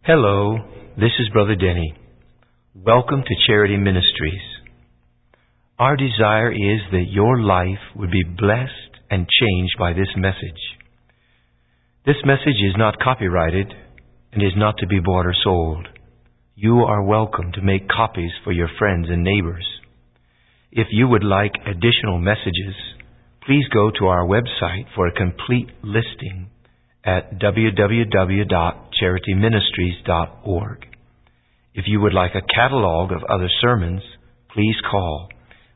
Hello, this is Brother Denny. Welcome to Charity Ministries. Our desire is that your life would be blessed and changed by this message. This message is not copyrighted and is not to be bought or sold. You are welcome to make copies for your friends and neighbors. If you would like additional messages, please go to our website for a complete listing at www.charityministries.org. If you would like a catalog of other sermons, please call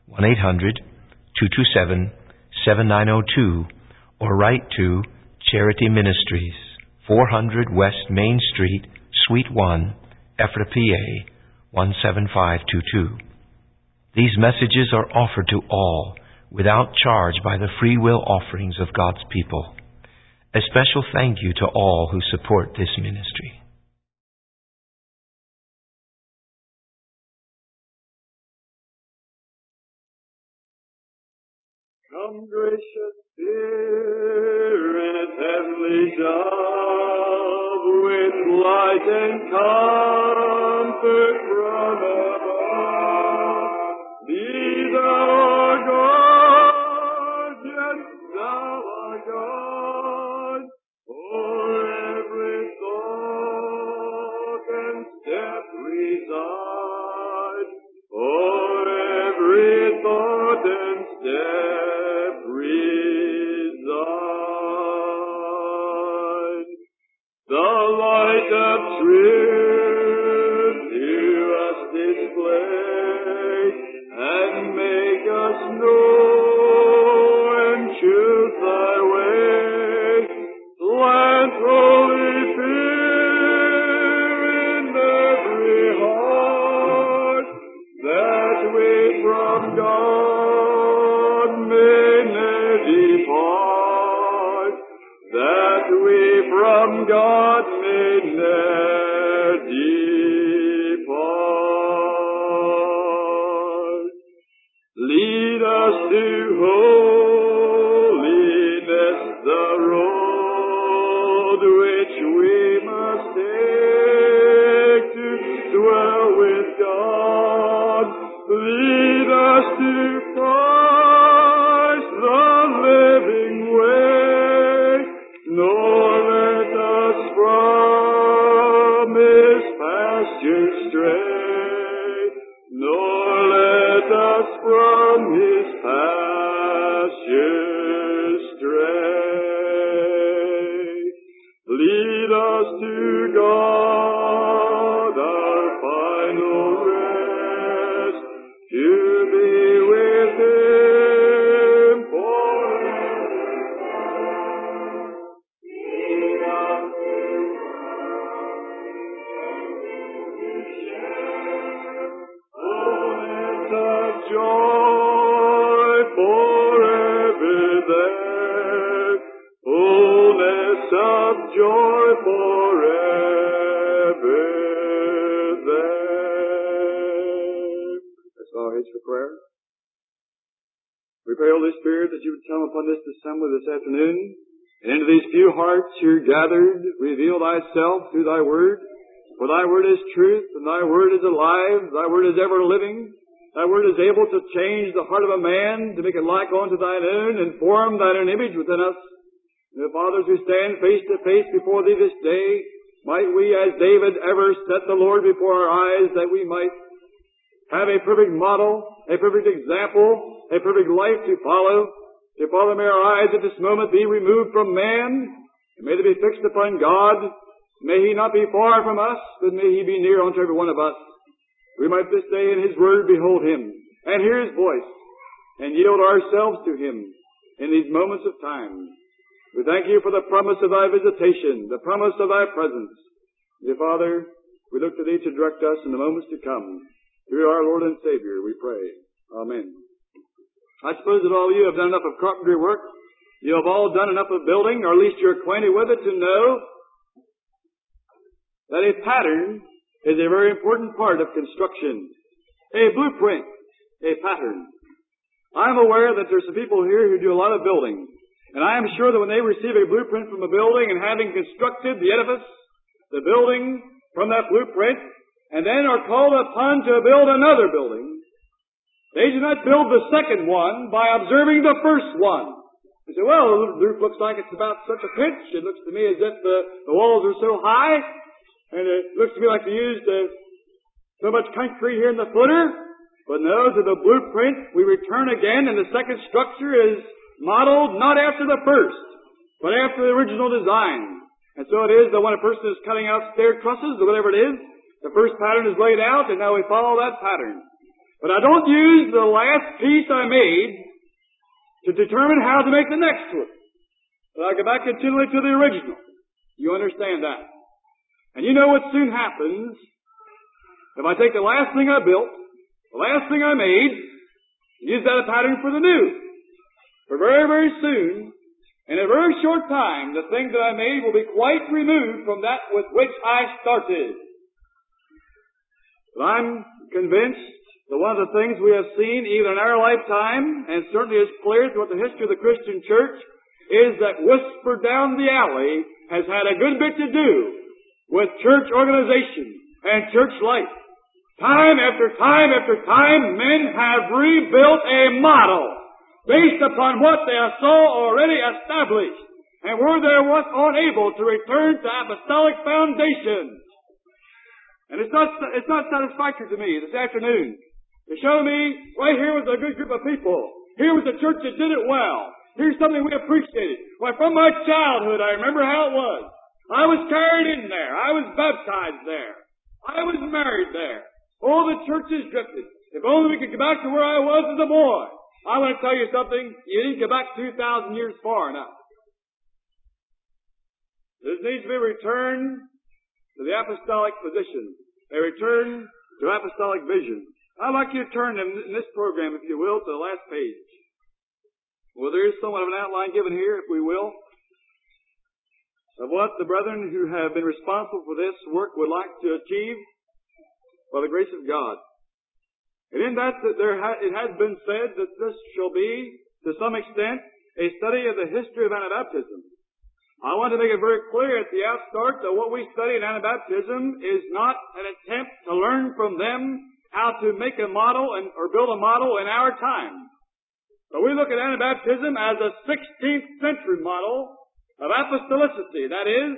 1-800-227-7902 or write to Charity Ministries, 400 West Main Street, Suite 1, Ephrata, PA 17522. These messages are offered to all without charge by the free will offerings of God's people. A special thank you to all who support this ministry. Come, gracious Spirit, heavenly dove, with light and comfort from above. Be thou our God, yes, thou our God, for every thought and step reside, for every thought and step reside. The light of truth to us display, and make us know and choose thy way. Plant holy fear in every heart, that we from God may ne'er depart, that we from God may ne'er depart. Lead us to holiness, the road which we must take to dwell with God. Lead us to Christ, the living way, nor let us from His pasture stray, nor let us from His pasture stray. Lead us to God, our final rest, to be with Him forever. Lead us to share fullness of joy forever there, fullness of joy forever there. That's our heads for prayer. We pray, Holy Spirit, that you would come upon this assembly this afternoon, and into these few hearts here gathered, reveal thyself through thy word. For thy word is truth, and thy word is alive, thy word is ever living. Thy word is able to change the heart of a man, to make it like unto thine own, and form thine own image within us. And the fathers who stand face to face before thee this day, might we, as David, ever set the Lord before our eyes, that we might have a perfect model, a perfect example, a perfect life to follow. To follow, may our eyes at this moment be removed from man, and may they be fixed upon God. May He not be far from us, but may He be near unto every one of us. We might this day in His word behold Him, and hear His voice, and yield ourselves to Him in these moments of time. We thank you for the promise of thy visitation, the promise of thy presence. Dear Father, we look to thee to direct us in the moments to come. Through our Lord and Savior, we pray. Amen. I suppose that all of you have done enough of carpentry work. You have all done enough of building, or at least you're acquainted with it, to know that a pattern is a very important part of construction. A blueprint, a pattern. I'm aware that there's some people here who do a lot of building. And I am sure that when they receive a blueprint from a building and having constructed the edifice, the building, from that blueprint and then are called upon to build another building, they do not build the second one by observing the first one. They say, well, the roof looks like it's about such a pitch. It looks to me as if the walls are so high, and it looks to me like they used so much concrete here in the footer. But no, to the blueprint we return again, and the second structure is modeled not after the first, but after the original design. And so it is that when a person is cutting out stair trusses or whatever it is, the first pattern is laid out, and now we follow that pattern. But I don't use the last piece I made to determine how to make the next one. But I go back continually to the original. You understand that? And you know what soon happens if I take the last thing I built, the last thing I made, and use that as a pattern for the new. For very, very soon, in a very short time, the thing that I made will be quite removed from that with which I started. But I'm convinced that one of the things we have seen even in our lifetime, and certainly is clear throughout the history of the Christian church, is that whisper down the alley has had a good bit to do with church organization and church life. Time after time after time, men have rebuilt a model based upon what they saw already established, and were there once unable to return to apostolic foundations. And it's not satisfactory to me this afternoon to show me right here was a good group of people. Here was a church that did it well. Here's something we appreciated. Why, from my childhood, I remember how it was. I was carried in there. I was baptized there. I was married there. All the churches drifted. If only we could go back to where I was as a boy. I want to tell you something. You didn't go back 2,000 years far enough. There needs to be a return to the apostolic position. A return to apostolic vision. I'd like you to turn in this program, if you will, to the last page. Well, there is somewhat of an outline given here, if we will, of what the brethren who have been responsible for this work would like to achieve by the grace of God. And in that it has been said that this shall be, to some extent, a study of the history of Anabaptism. I want to make it very clear at the outstart that what we study in Anabaptism is not an attempt to learn from them how to make a model or build a model in our time. But we look at Anabaptism as a 16th century model of apostolicity. That is,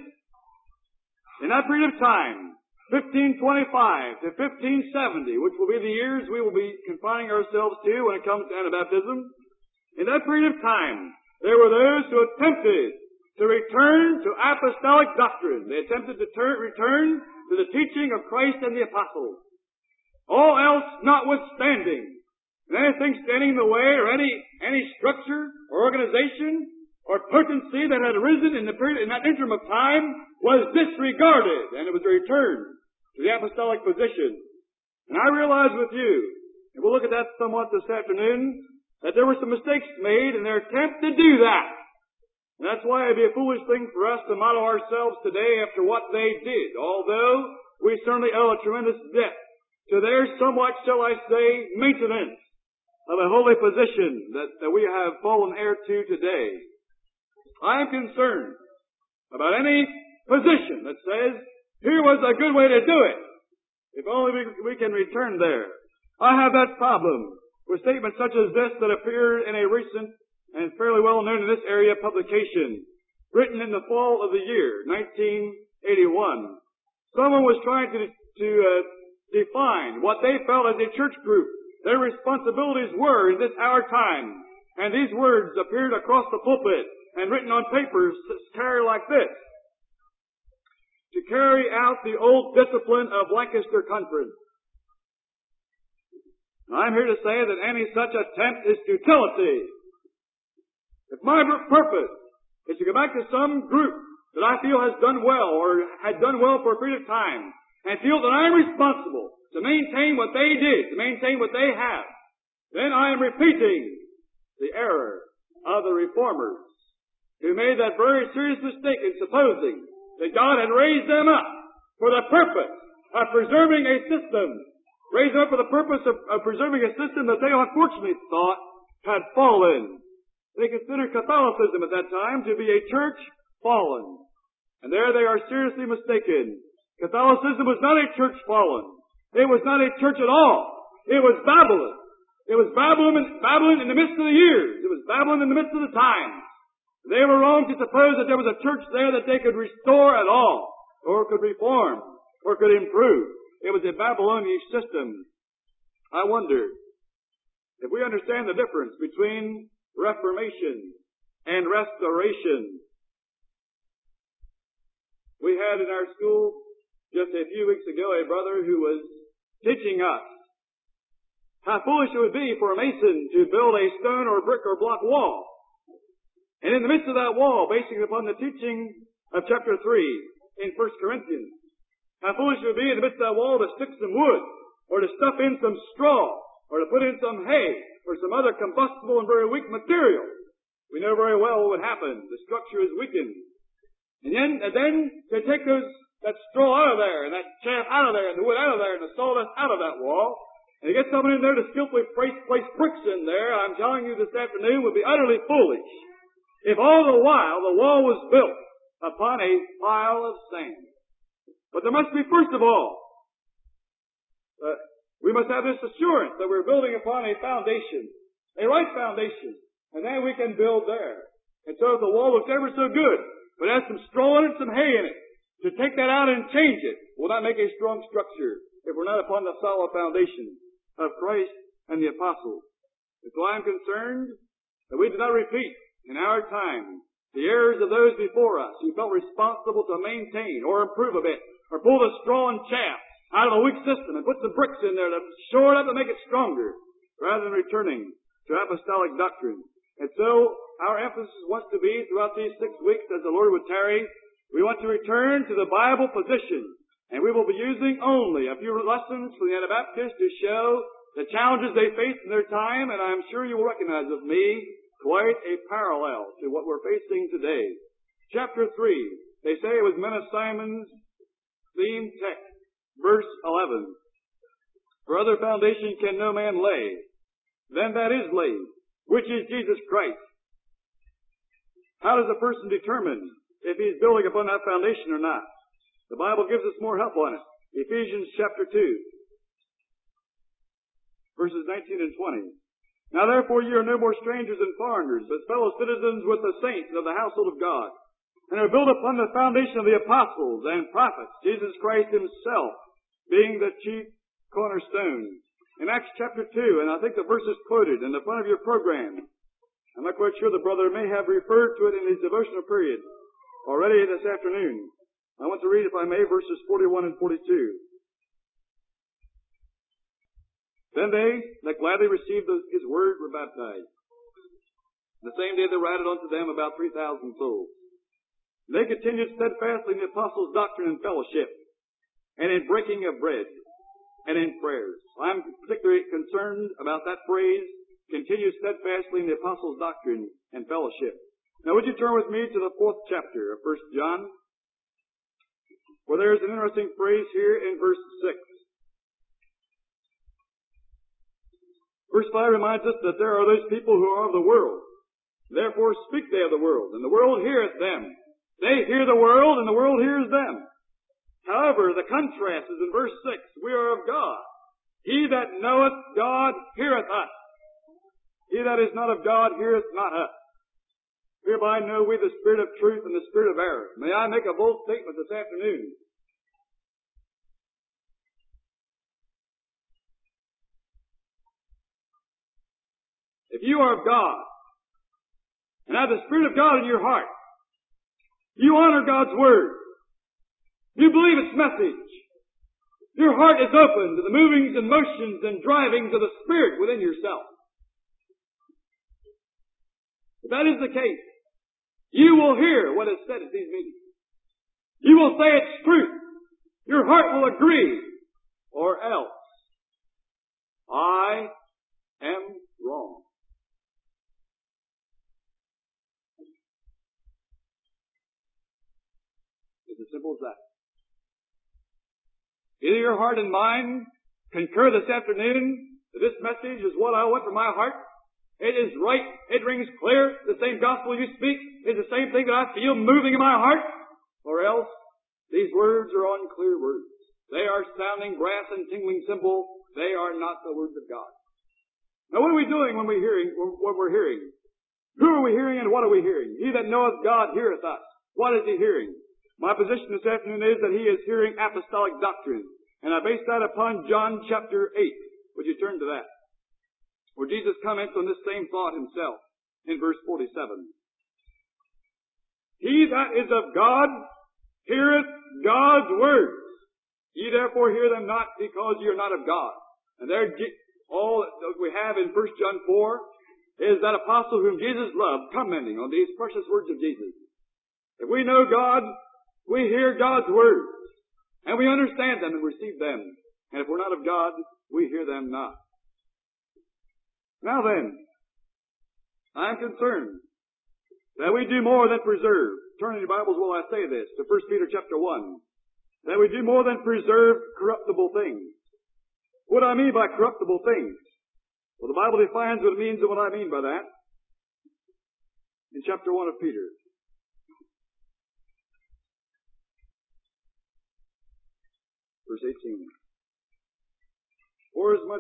in that period of time, 1525 to 1570, which will be the years we will be confining ourselves to when it comes to Anabaptism. In that period of time, there were those who attempted to return to apostolic doctrine. They attempted to return to the teaching of Christ and the apostles. All else notwithstanding, and anything standing in the way or any structure or organization or potency that had arisen in that interim of time was disregarded, and it was returned to the apostolic position. And I realize with you, and we'll look at that somewhat this afternoon, that there were some mistakes made in their attempt to do that. And that's why it'd be a foolish thing for us to model ourselves today after what they did, although we certainly owe a tremendous debt to their somewhat, shall I say, maintenance of a holy position that we have fallen heir to today. I am concerned about any position that says, here was a good way to do it, if only we can return there. I have that problem with statements such as this that appeared in a recent and fairly well known in this area publication, written in the fall of the year, 1981. Someone was trying to define what they felt as a church group their responsibilities were in this our time. And these words appeared across the pulpit and written on papers carried like this: to carry out the old discipline of Lancaster Conference. I'm here to say that any such attempt is futility. If my purpose is to go back to some group that I feel has done well or had done well for a period of time, and feel that I am responsible to maintain what they did, to maintain what they have, then I am repeating the error of the reformers who made that very serious mistake in supposing that God had raised them up for the purpose of preserving a system, raised them up for the purpose of preserving a system that they unfortunately thought had fallen. They considered Catholicism at that time to be a church fallen. And there they are seriously mistaken. Catholicism was not a church fallen. It was not a church at all. It was Babylon. It was Babylon in the midst of the years. It was Babylon in the midst of the times. They were wrong to suppose that there was a church there that they could restore at all, or could reform, or could improve. It was a Babylonian system. I wonder if we understand the difference between Reformation and Restoration. We had in our school just a few weeks ago a brother who was teaching us how foolish it would be for a mason to build a stone or brick or block wall. And in the midst of that wall, basing upon the teaching of chapter 3 in 1 Corinthians, how foolish it would be in the midst of that wall to stick some wood, or to stuff in some straw, or to put in some hay, or some other combustible and very weak material. We know very well what would happen. The structure is weakened. And then to take that straw out of there, and that chaff out of there, and the wood out of there, and the sawdust out of that wall, and to get someone in there to skillfully place bricks in there, I'm telling you this afternoon, would be utterly foolish. If all the while the wall was built upon a pile of sand. But there must be, first of all, we must have this assurance that we're building upon a foundation, a right foundation, and then we can build there. And so if the wall looks ever so good, but has some straw in it, some hay in it, to take that out and change it will not make a strong structure if we're not upon the solid foundation of Christ and the apostles. And so I'm concerned that we do not repeat in our time the errors of those before us who felt responsible to maintain or improve a bit, or pull the straw and chaff out of a weak system and put some bricks in there to shore it up and make it stronger, rather than returning to apostolic doctrine. And so our emphasis wants to be throughout these 6 weeks, as the Lord would tarry, we want to return to the Bible position, and we will be using only a few lessons from the Anabaptists to show the challenges they faced in their time, and I'm sure you will recognize with me quite a parallel to what we're facing today. Chapter 3, they say it was Mena Simon's theme text, verse 11. For other foundation can no man lay than that is laid, which is Jesus Christ. How does a person determine if he's building upon that foundation or not? The Bible gives us more help on it. Ephesians chapter 2, verses 19 and 20. Now therefore ye are no more strangers and foreigners, but fellow citizens with the saints of the household of God, and are built upon the foundation of the apostles and prophets, Jesus Christ himself being the chief cornerstone. In Acts chapter 2, and I think the verse is quoted in the front of your program. I'm not quite sure the brother may have referred to it in his devotional period already this afternoon. I want to read, if I may, verses 41 and 42. Then they that gladly received his word were baptized. The same day there were added unto them about 3,000 souls. They continued steadfastly in the apostles' doctrine and fellowship, and in breaking of bread, and in prayers. I'm particularly concerned about that phrase, continue steadfastly in the apostles' doctrine and fellowship. Now would you turn with me to the 4th chapter of 1 John, where there's an interesting phrase here in verse 6. Verse 5 reminds us that there are those people who are of the world. Therefore speak they of the world, and the world heareth them. They hear the world, and the world hears them. However, the contrast is in verse 6. We are of God. He that knoweth God heareth us. He that is not of God heareth not us. Hereby know we the spirit of truth and the spirit of error. May I make a bold statement this afternoon? If you are of God, and have the Spirit of God in your heart, you honor God's Word, you believe its message, your heart is open to the movings and motions and drivings of the Spirit within yourself. If that is the case, you will hear what is said at these meetings. You will say it's truth. Your heart will agree, or else I am wrong. It's as simple as that. Either your heart and mind concur this afternoon that this message is what I want from my heart. It is right. It rings clear. The same gospel you speak is the same thing that I feel moving in my heart. Or else These words are unclear words. They are sounding brass and tingling cymbal. They are not the words of God. Now what are we doing when we're hearing what we're hearing? Who are we hearing and what are we hearing? He that knoweth God heareth us. What is he hearing? My position this afternoon is that he is hearing apostolic doctrine. And I base that upon John chapter 8. Would you turn to that? Where Jesus comments on this same thought himself in verse 47. He that is of God heareth God's words. Ye therefore hear them not, because ye are not of God. And there, all that we have in 1 John 4 is that apostle whom Jesus loved commenting on these precious words of Jesus. If we know God, we hear God's words, and we understand them and receive them. And if we're not of God, we hear them not. Now then, I am concerned that we do more than preserve. Turn in your Bibles while I say this to 1 Peter chapter 1. That we do more than preserve corruptible things. What do I mean by corruptible things? Well, the Bible defines what it means and what I mean by that in chapter 1 of Peter. Verse 18. Forasmuch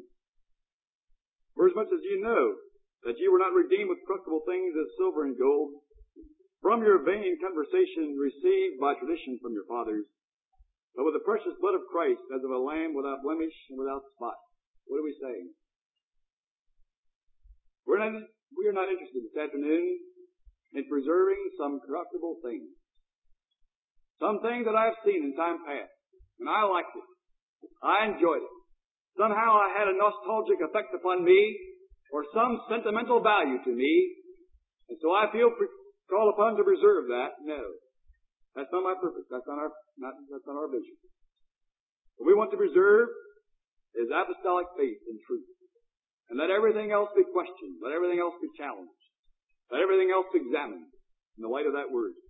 as ye know that ye were not redeemed with corruptible things as silver and gold, from your vain conversation received by tradition from your fathers, but with the precious blood of Christ as of a lamb without blemish and without spot. What are we saying? We are not interested this afternoon in preserving some corruptible things. Some things that I have seen in time past, and I liked it. I enjoyed it. Somehow I had a nostalgic effect upon me, or some sentimental value to me, and so I feel called upon to preserve that. No. That's not my purpose. That's not our vision. What we want to preserve is apostolic faith and truth. And let everything else be questioned. Let everything else be challenged. Let everything else be examined in the light of that word.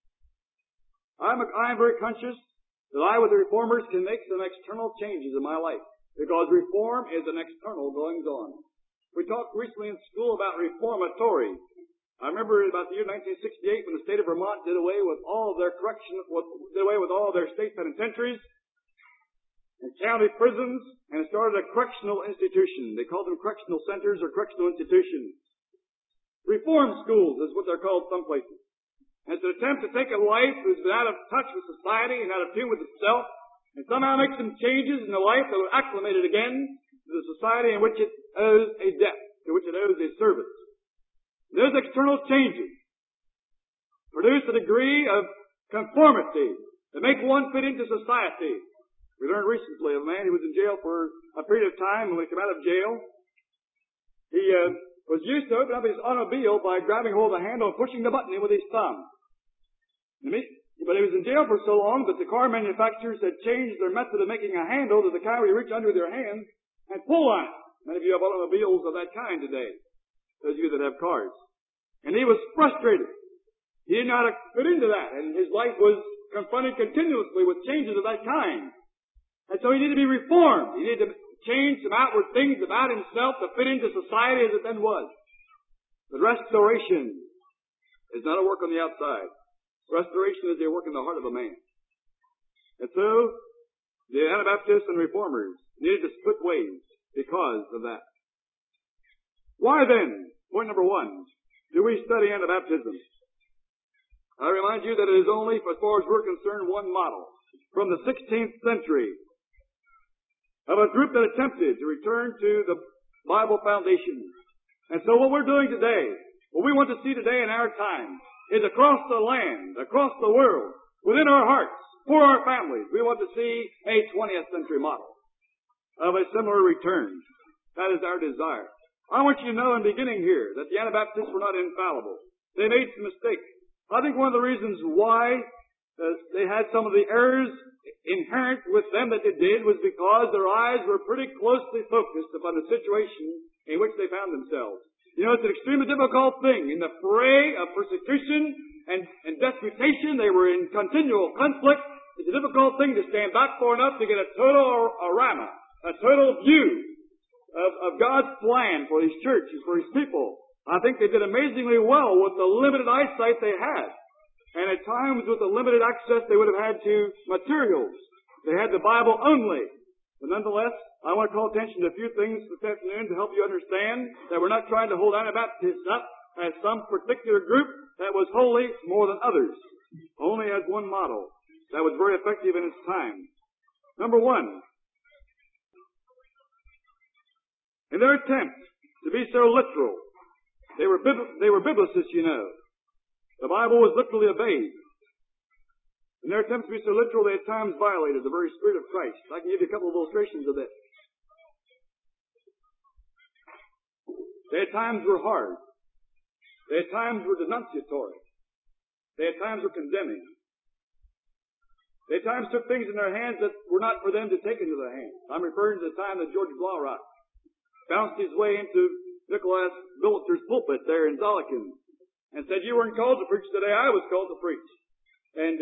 I am very conscious that I, with the reformers, can make some external changes in my life. Because reform is an external goings on. We talked recently in school about reformatory. I remember about the year 1968 when the state of Vermont did away with all of their state penitentiaries and county prisons, and started a correctional institution. They called them correctional centers or correctional institutions. Reform schools is what they're called some places. And it's an attempt to take a life that's been out of touch with society and out of tune with itself, and somehow make some changes in the life that will acclimate it again to the society in which it owes a debt, to which it owes a service. Those external changes produce a degree of conformity that make one fit into society. We learned recently of a man who was in jail for a period of time. When he came out of jail, he was used to open up his automobile by grabbing hold of the handle and pushing the button in with his thumb. But he was in jail for so long that the car manufacturers had changed their method of making a handle to the kind where you reach under with your hand and pull on it. Many of you have automobiles of that kind today, those of you that have cars. And he was frustrated. He didn't know how to fit into that, and his life was confronted continuously with changes of that kind. And so he needed to be reformed. He needed to change some outward things about himself to fit into society as it then was. But restoration is not a work on the outside. Restoration is a work in the heart of a man. And so, the Anabaptists and Reformers needed to split ways because of that. Why then, point number one, do we study Anabaptism? I remind you that it is only, as far as we're concerned, one model from the 16th century of a group that attempted to return to the Bible foundation. And so what we're doing today, what we want to see today in our time, is across the land, across the world, within our hearts, for our families, we want to see a 20th century model of a similar return. That is our desire. I want you to know in beginning here that the Anabaptists were not infallible. They made some mistakes. I think one of the reasons why they had some of the errors inherent with them that they did was because their eyes were pretty closely focused upon the situation in which they found themselves. You know, it's an extremely difficult thing. In the fray of persecution and disputation, they were in continual conflict. It's a difficult thing to stand back far enough to get a total a total view of God's plan for His church and for His people. I think they did amazingly well with the limited eyesight they had. And at times, with the limited access they would have had to materials, they had the Bible only. But nonetheless, I want to call attention to a few things this afternoon to help you understand that we're not trying to hold Anabaptists up as some particular group that was holy more than others. Only as one model that was very effective in its time. Number one, in their attempt to be so literal, they were biblicists, you know. The Bible was literally obeyed. In their attempt to be so literal, they at times violated the very Spirit of Christ. I can give you a couple of illustrations of this. They at times were hard. They at times were denunciatory. They at times were condemning. They at times took things in their hands that were not for them to take into their hands. I'm referring to the time that George Blaurock bounced his way into Nicholas Biliter's pulpit there in Zollikin and said, "You weren't called to preach today, I was called to preach." And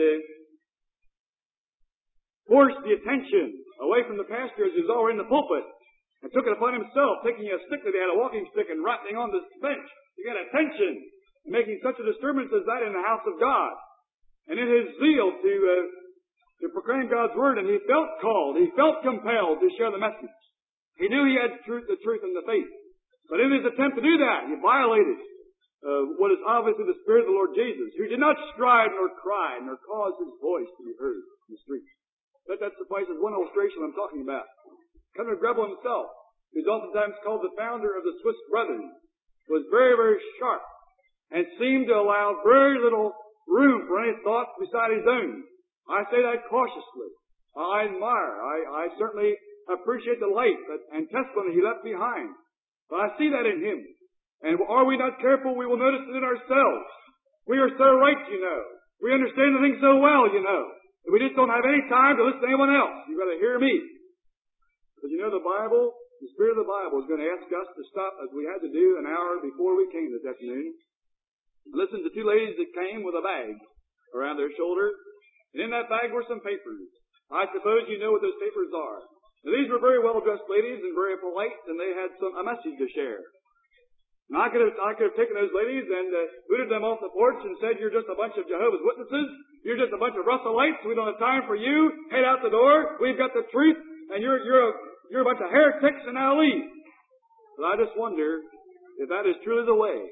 forced the attention away from the pastor as he was already in the pulpit and took it upon himself, taking a stick that he had, a walking stick, and rattling on the bench to get attention, and making such a disturbance as that in the house of God. And in his zeal to proclaim God's Word, and he felt called, he felt compelled to share the message. He knew he had the truth and the faith. But in his attempt to do that, he violated what is obviously the Spirit of the Lord Jesus, who did not strive nor cry nor cause his voice to be heard in the streets. Let that suffice as one illustration I'm talking about. Conrad Grebel himself, who's oftentimes called the founder of the Swiss Brethren, was very, very sharp and seemed to allow very little room for any thoughts beside his own. I say that cautiously. I admire, I certainly appreciate the life and testimony he left behind. But I see that in him. And are we not careful, we will notice it in ourselves. We are so right, you know. We understand the thing so well, you know. And we just don't have any time to listen to anyone else. You've got to hear me. But you know, the Bible, the Spirit of the Bible is going to ask us to stop, as we had to do an hour before we came this afternoon. Listen to two ladies that came with a bag around their shoulder. And in that bag were some papers. I suppose you know what those papers are. Now, these were very well-dressed ladies and very polite, and they had a message to share. And I could have taken those ladies and booted them off the porch and said, "You're just a bunch of Jehovah's Witnesses. You're just a bunch of Russellites. We don't have time for you. Head out the door. We've got the truth, and you're a bunch of heretics, and now leave." But I just wonder if that is truly the way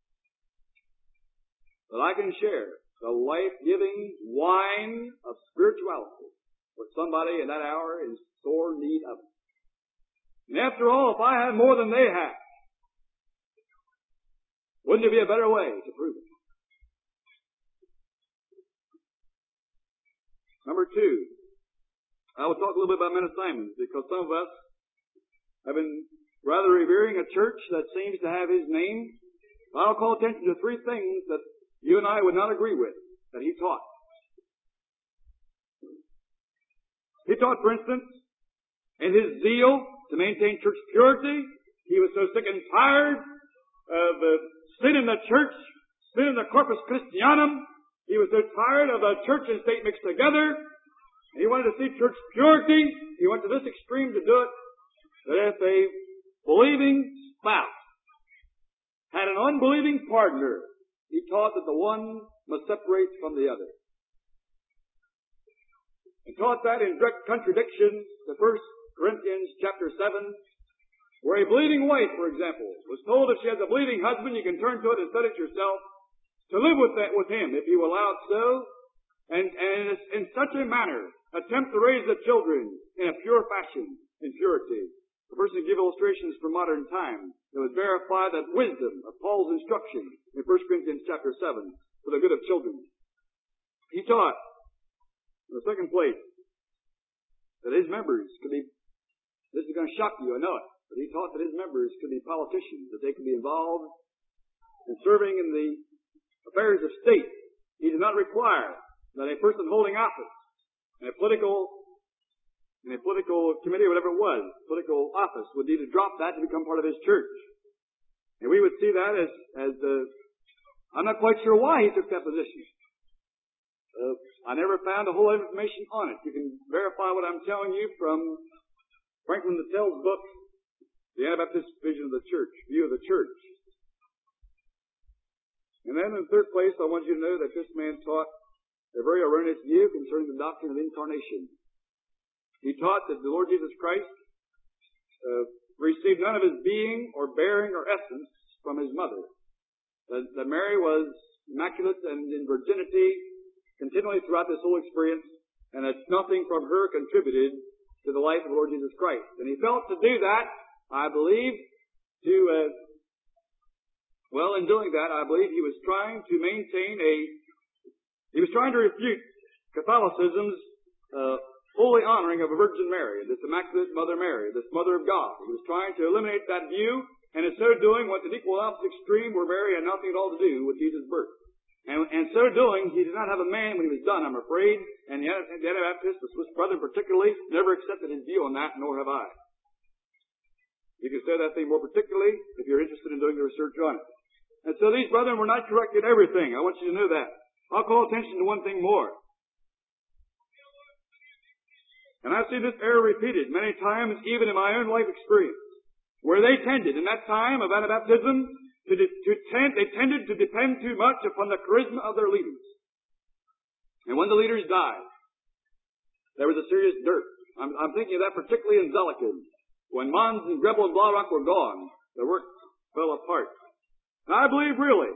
that I can share the life-giving wine of spirituality with somebody in that hour in sore need of it. And after all, if I have more than they have, wouldn't there be a better way to prove it? Number two, I will talk a little bit about men of Simon, because some of us have been rather revering a church that seems to have his name. I'll call attention to three things that you and I would not agree with that he taught. He taught, for instance, in his zeal to maintain church purity, he was so sick and tired of sin in the church, sin in the Corpus Christianum. He was so tired of the church and state mixed together. And he wanted to see church purity. He went to this extreme to do it, that if a believing spouse had an unbelieving partner, he taught that the one must separate from the other. He taught that in direct contradiction to 1 Corinthians chapter 7, where a believing wife, for example, was told if she has a believing husband, you can turn to it and set it yourself to live with him, if you allow it so, and in such a manner attempt to raise the children in a pure fashion, in purity. The person can give illustrations from modern times that would verify that wisdom of Paul's instruction in 1 Corinthians chapter 7 for the good of children. He taught, in the second place, that his members could be, this is going to shock you, I know it, but he taught that his members could be politicians, that they could be involved in serving in the affairs of state. He did not require that a person holding office in a political committee or whatever it was, political office, would need to drop that to become part of his church. And we would see that as I'm not quite sure why he took that position. I never found a whole lot of information on it. You can verify what I'm telling you from Franklin Littell's book, The Anabaptist Vision of the Church, View of the Church. And then in the third place, I want you to know that this man taught a very erroneous view concerning the doctrine of incarnation. He taught that the Lord Jesus Christ received none of his being or bearing or essence from his mother. That Mary was immaculate and in virginity continually throughout this whole experience, and that nothing from her contributed to the life of the Lord Jesus Christ. And he felt to do that, I believe, in doing that, I believe he was trying to refute Catholicism's holy honoring of a Virgin Mary, this immaculate Mother Mary, this Mother of God. He was trying to eliminate that view, and in so doing went to the equal opposite extreme where Mary had nothing at all to do with Jesus' birth. And so doing, he did not have a man when he was done, I'm afraid, and the Anabaptists, the Swiss Brethren particularly, never accepted his view on that, nor have I. You can say that thing more particularly if you're interested in doing the research on it. And so these brethren were not correct in everything. I want you to know that. I'll call attention to one thing more. And I've seen this error repeated many times, even in my own life experience, where they tended, in that time of Anabaptism, they tended to depend too much upon the charisma of their leaders. And when the leaders died, there was a serious dearth. I'm thinking of that particularly in Zelikin. When Mons and Grebel and Blaurock were gone, the work fell apart. And I believe really,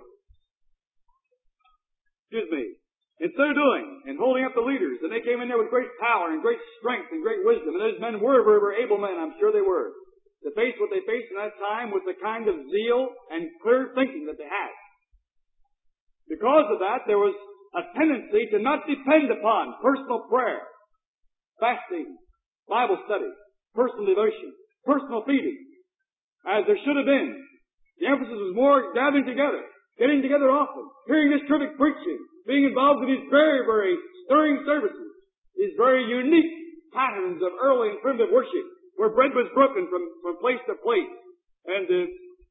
in so doing, in holding up the leaders, and they came in there with great power and great strength and great wisdom, and those men were very, very able men, I'm sure they were, to face what they faced in that time with the kind of zeal and clear thinking that they had. Because of that, there was a tendency to not depend upon personal prayer, fasting, Bible study, personal devotion, personal feeding, as there should have been. The emphasis was more gathering together, getting together often, hearing this terrific preaching, being involved in these very, very stirring services, these very unique patterns of early and primitive worship, where bread was broken from place to place, and the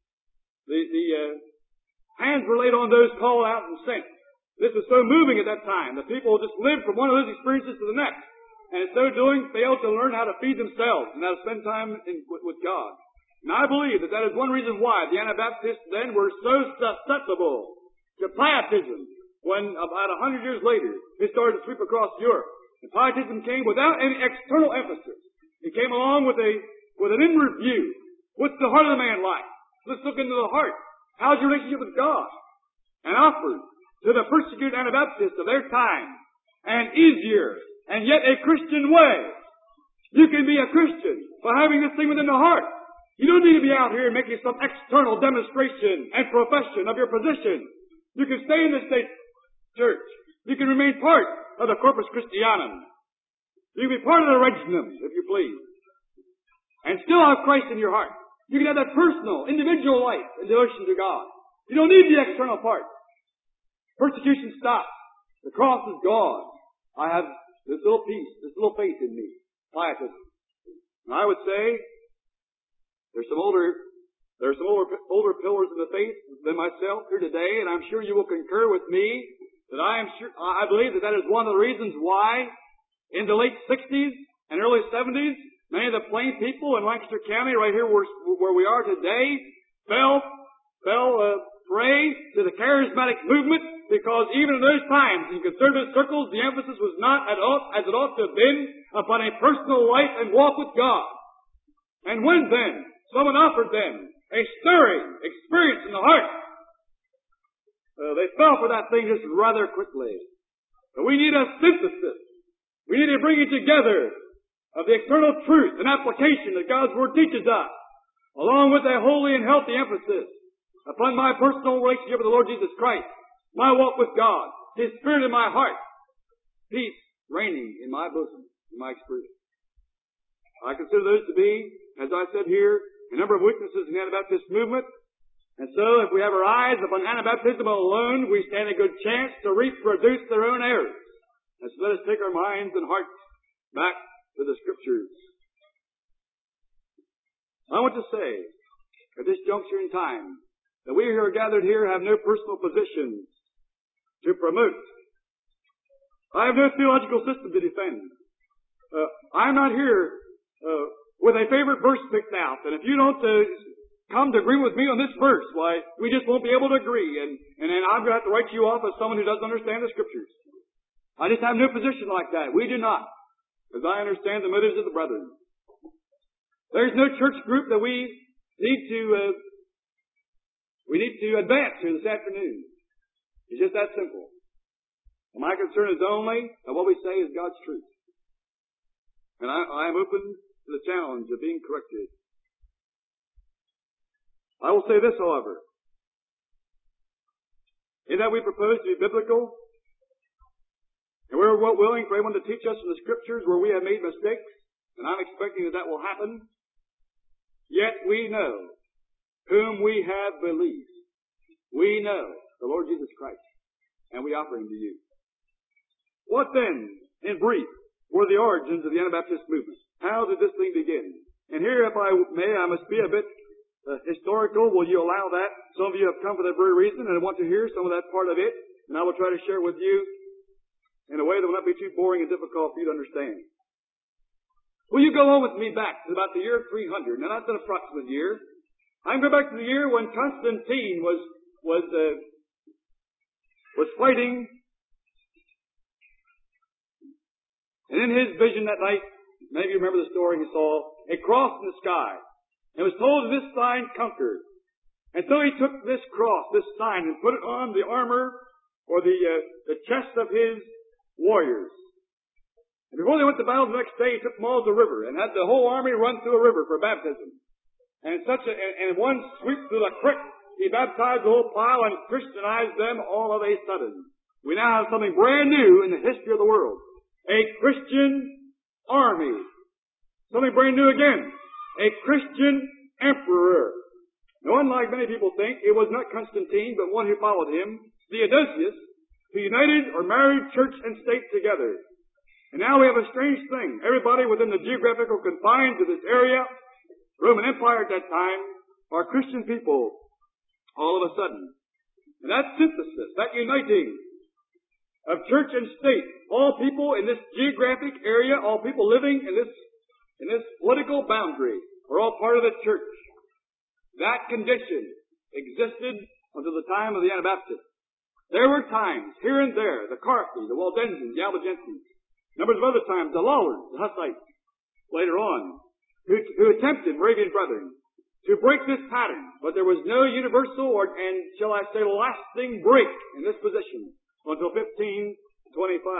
hands were laid on those called out and sent. This was so moving at that time. The people just lived from one of those experiences to the next, and in so doing failed to learn how to feed themselves and how to spend time with God. And I believe that is one reason why the Anabaptists then were so susceptible to pietism when about 100 years later it started to sweep across Europe. And pietism came without any external emphasis. It came along with an inward view. What's the heart of the man like? Let's look into the heart. How's your relationship with God? And offered to the persecuted Anabaptists of their time an easier and yet a Christian way. You can be a Christian by having this thing within the heart. You don't need to be out here making some external demonstration and profession of your position. You can stay in the state church. You can remain part of the Corpus Christianum. You can be part of the regnum, if you please. And still have Christ in your heart. You can have that personal, individual life and devotion to God. You don't need the external part. Persecution stops. The cross is gone. I have this little peace, this little faith in me. Pietism. And I would say, there's some older pillars in the faith than myself here today, and I'm sure you will concur with me that I believe that is one of the reasons why in the late 60s and early 70s, many of the plain people in Lancaster County, right here where we are today, fell prey to the charismatic movement, because even in those times, in conservative circles, the emphasis was not as it ought to have been upon a personal life and walk with God. And when then someone offered them a stirring experience in the heart, they fell for that thing just rather quickly. But we need a synthesis. We need a bringing together of the eternal truth and application that God's Word teaches us, along with a holy and healthy emphasis upon my personal relationship with the Lord Jesus Christ, my walk with God, His Spirit in my heart, peace reigning in my bosom, in my experience. I consider those to be, as I said here, a number of weaknesses in the Anabaptist movement. And so if we have our eyes upon Anabaptism alone, we stand a good chance to reproduce their own errors. And so let us take our minds and hearts back to the Scriptures. I want to say, at this juncture in time, that we who are gathered here have no personal positions to promote. I have no theological system to defend. I'm not here with a favorite verse picked out, and if you don't come to agree with me on this verse, why, we just won't be able to agree, and then I'm going to have to write you off as someone who doesn't understand the Scriptures. I just have no position like that. We do not, as I understand the motives of the brethren. There's no church group that we need to advance here this afternoon. It's just that simple. And my concern is only that what we say is God's truth. And I am open to the challenge of being corrected. I will say this, however, in that we propose to be biblical, and we're willing for anyone to teach us from the Scriptures where we have made mistakes, and I'm expecting that will happen, yet we know whom we have believed. We know the Lord Jesus Christ, and we offer Him to you. What then, in brief, were the origins of the Anabaptist movement? How did this thing begin? And here, if I may, I must be a bit historical. Will you allow that? Some of you have come for that very reason and want to hear some of that part of it, and I will try to share it with you in a way that will not be too boring and difficult for you to understand. Will you go on with me back to about the year 300? Now, that's an approximate year. I can go back to the year when Constantine was fighting, and in his vision that night, maybe you remember the story, he saw a cross in the sky. And was told this sign conquered. And so he took this cross, this sign, and put it on the armor or the chest of his warriors. And before they went to battle the next day, he took them all to the river and had the whole army run through a river for baptism. And in one sweep through the creek, he baptized the whole pile and Christianized them all of a sudden. We now have something brand new in the history of the world. A Christian army. Something brand new again. A Christian emperor. Now, unlike many people think, it was not Constantine, but one who followed him, Theodosius, who united or married church and state together. And now we have a strange thing. Everybody within the geographical confines of this area, Roman Empire at that time, are Christian people all of a sudden. And that synthesis, that uniting of church and state, all people in this geographic area, all people living in this political boundary, are all part of the church. That condition existed until the time of the Anabaptists. There were times, here and there, the Carthy, the Waldensians, the Albigensians, numbers of other times, the Lollards, the Hussites, later on, who attempted, Moravian brethren, to break this pattern. But there was no universal and, shall I say, lasting break in this position until 1525.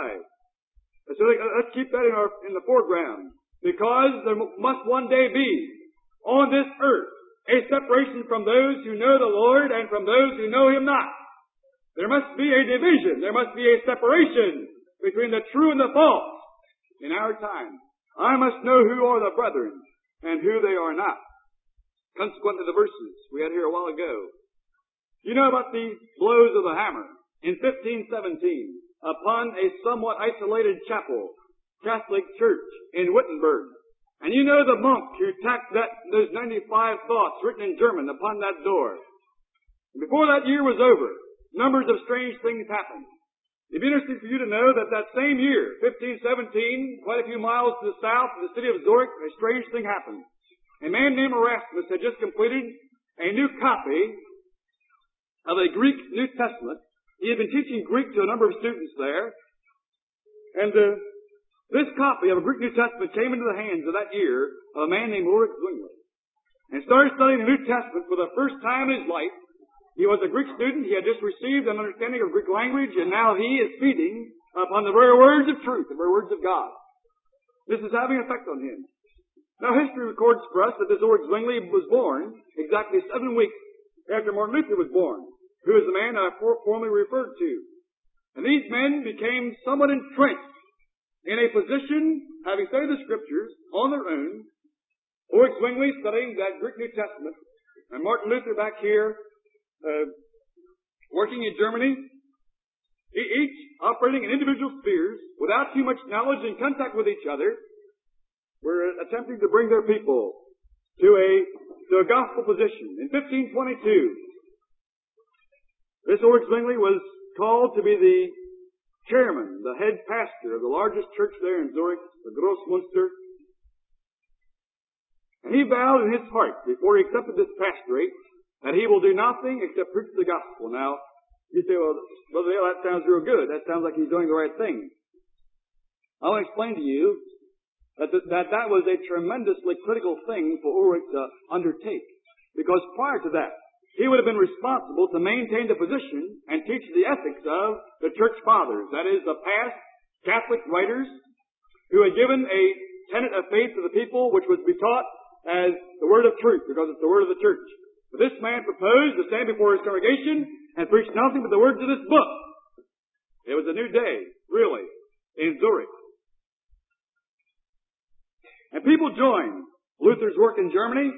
So let's keep that in the foreground. Because there must one day be on this earth a separation from those who know the Lord and from those who know Him not. There must be a division. There must be a separation between the true and the false in our time. I must know who are the brethren and who they are not. Consequently, the verses we had here a while ago. You know about the blows of the hammer in 1517 upon a somewhat isolated chapel, Catholic church in Wittenberg. And you know the monk who tacked those 95 thoughts written in German upon that door. And before that year was over, numbers of strange things happened. It'd be interesting for you to know that that same year, 1517, quite a few miles to the south of the city of Zurich, a strange thing happened. A man named Erasmus had just completed a new copy of a Greek New Testament. He had been teaching Greek to a number of students there. And this copy of a Greek New Testament came into the hands of that year of a man named Ulrich Zwingli. And started studying the New Testament for the first time in his life. He was a Greek student. He had just received an understanding of Greek language, and now he is feeding upon the very words of truth, the very words of God. This is having an effect on him. Now, history records for us that this Ulrich Zwingli was born exactly 7 weeks after Martin Luther was born, who is the man I formerly referred to. And these men became somewhat entrenched in a position, having studied the Scriptures on their own, Ulrich Zwingli studying that Greek New Testament, and Martin Luther back here working in Germany, each operating in individual spheres without too much knowledge and contact with each other, were attempting to bring their people to a gospel position. In 1522, this Ulrich Zwingli was called to be the chairman, the head pastor of the largest church there in Zurich, the Grossmünster. And And he vowed in his heart, before he accepted this pastorate, that he will do nothing except preach the gospel. Now, you say, well, Brother Dale, that sounds real good. That sounds like he's doing the right thing. I want to explain to you that was a tremendously critical thing for Ulrich to undertake. Because prior to that, he would have been responsible to maintain the position and teach the ethics of the church fathers. That is, the past Catholic writers who had given a tenet of faith to the people which was to be taught as the word of truth, because it's the word of the church. But this man proposed to stand before his congregation and preach nothing but the words of this book. It was a new day, really, in Zurich. And people joined Luther's work in Germany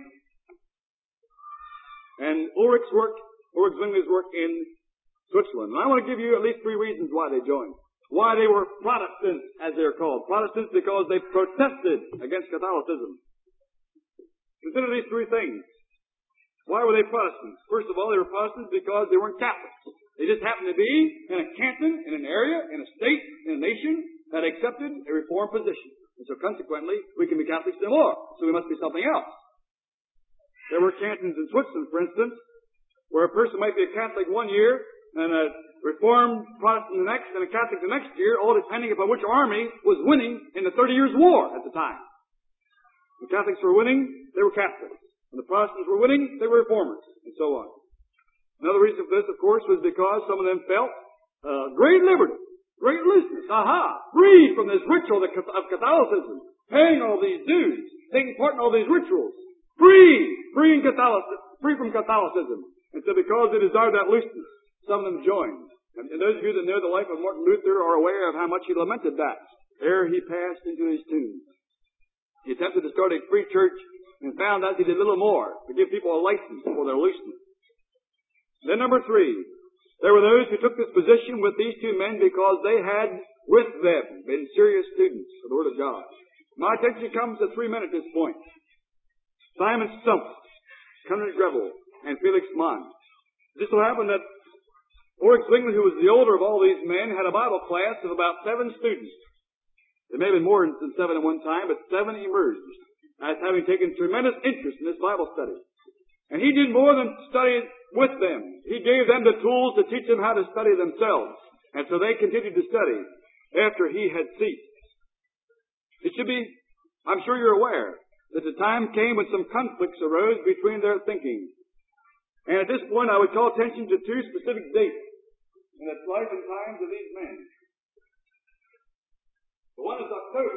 and Ulrich Zwingli's work in Switzerland. And I want to give you at least 3 reasons why they joined. Why they were Protestants, as they're called. Protestants because they protested against Catholicism. Consider these 3 things. Why were they Protestants? First of all, they were Protestants because they weren't Catholics. They just happened to be in a canton, in an area, in a state, in a nation that accepted a Reformed position. And so consequently, we can be Catholics no more. So we must be something else. There were cantons in Switzerland, for instance, where a person might be a Catholic one year and a Reformed Protestant the next and a Catholic the next year, all depending upon which army was winning in the 30 Years' War at the time. The Catholics were winning, they were Catholics. When the Protestants were winning, they were Reformers, and so on. Another reason for this, of course, was because some of them felt great liberty, great looseness, free from this ritual of Catholicism, paying all these dues, taking part in all these rituals, free from Catholicism. And so because they desired that looseness, some of them joined. And those of you that know the life of Martin Luther are aware of how much he lamented that. Ere he passed into his tomb. He attempted to start a free church and found out he did little more to give people a license for their looseness. Then number 3, there were those who took this position with these 2 men because they had with them been serious students of the Word of God. My attention comes to 3 men at this point. Simon Stump, Conrad Grebel, and Felix Mann. It just so happened that Ulrich Zwingli, who was the older of all these men, had a Bible class of about 7 students. There may have been more than 7 at one time, but 7 emerged as having taken tremendous interest in this Bible study. And he did more than study with them. He gave them the tools to teach them how to study themselves. And so they continued to study after he had ceased. It should be, I'm sure you're aware, that the time came when some conflicts arose between their thinking. And at this point I would call attention to 2 specific dates in the life and times of these men. The one is October.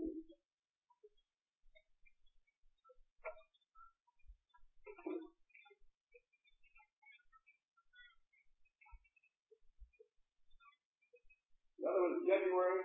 The other was January.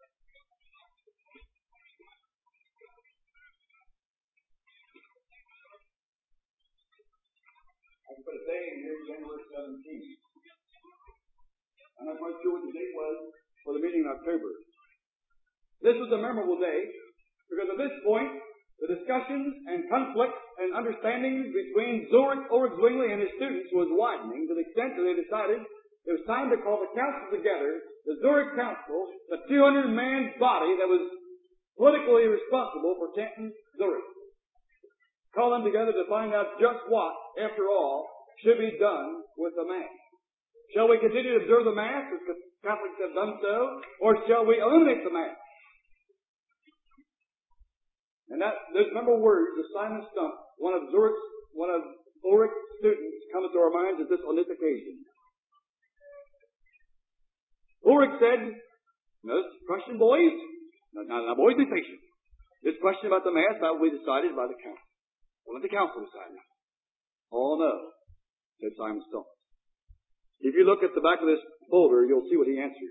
I can put a day in here, January 17th. I'm not quite sure what the date was for the meeting in October. This was a memorable day because at this point, the discussions and conflicts and understandings between Ulrich Zwingli and his students was widening to the extent that they decided it was time to call the council together, the Zurich Council, the 200-man body that was politically responsible for Canton, Zurich. Call them together to find out just what, after all, should be done with the Mass. Shall we continue to observe the Mass as the Catholics have done so, or shall we eliminate the Mass? And those memorable words of Simon Stump, one of Ulrich's students, come to our minds on this occasion. Ulrich said, "No, this question, boys. Now, boys, be patient. This question about the Mass, that will be decided by the council. We'll let the council decide that." "Oh, no," said Simon Stump. If you look at the back of this folder, you'll see what he answered.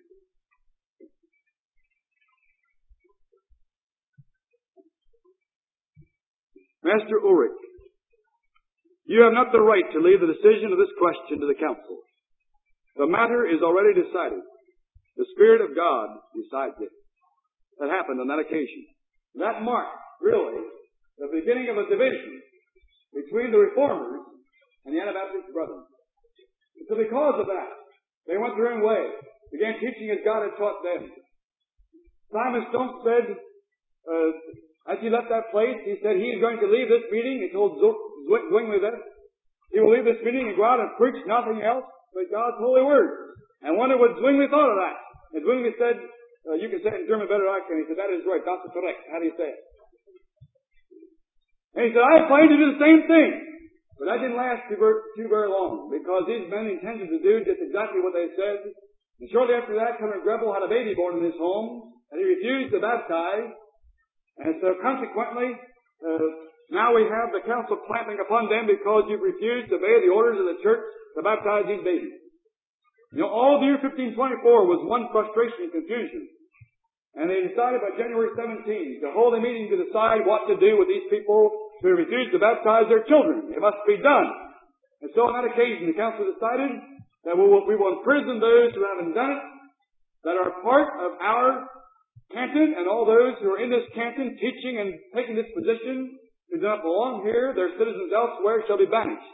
"Master Ulrich, you have not the right to leave the decision of this question to the council. The matter is already decided. The Spirit of God decides it." That happened on that occasion. That marked, really, the beginning of a division between the Reformers and the Anabaptist brothers. And so because of that, they went their own way, began teaching as God had taught them. Simon Stump said, As he left that place, he said he's going to leave this meeting. He told Zwingli that he will leave this meeting and go out and preach nothing else but God's holy word. And wondered what Zwingli thought of that. And Zwingli said, you can say it in German better than I can. He said, that is right. Das ist correct. How do you say it? And he said, I plan to do the same thing. But that didn't last too very long, because these men intended to do just exactly what they said. And shortly after that, Colonel Grebel had a baby born in his home, and he refused to baptize. And so consequently, now we have the council clamping upon them because you've refused to obey the orders of the church to baptize these babies. You know, all the year 1524 was one frustration and confusion. And they decided by January 17 to hold a meeting to decide what to do with these people who refused to baptize their children. It must be done. And so on that occasion, the council decided that we will imprison those who haven't done it, that are part of our canton, and all those who are in this canton teaching and taking this position who do not belong here, their citizens elsewhere shall be banished.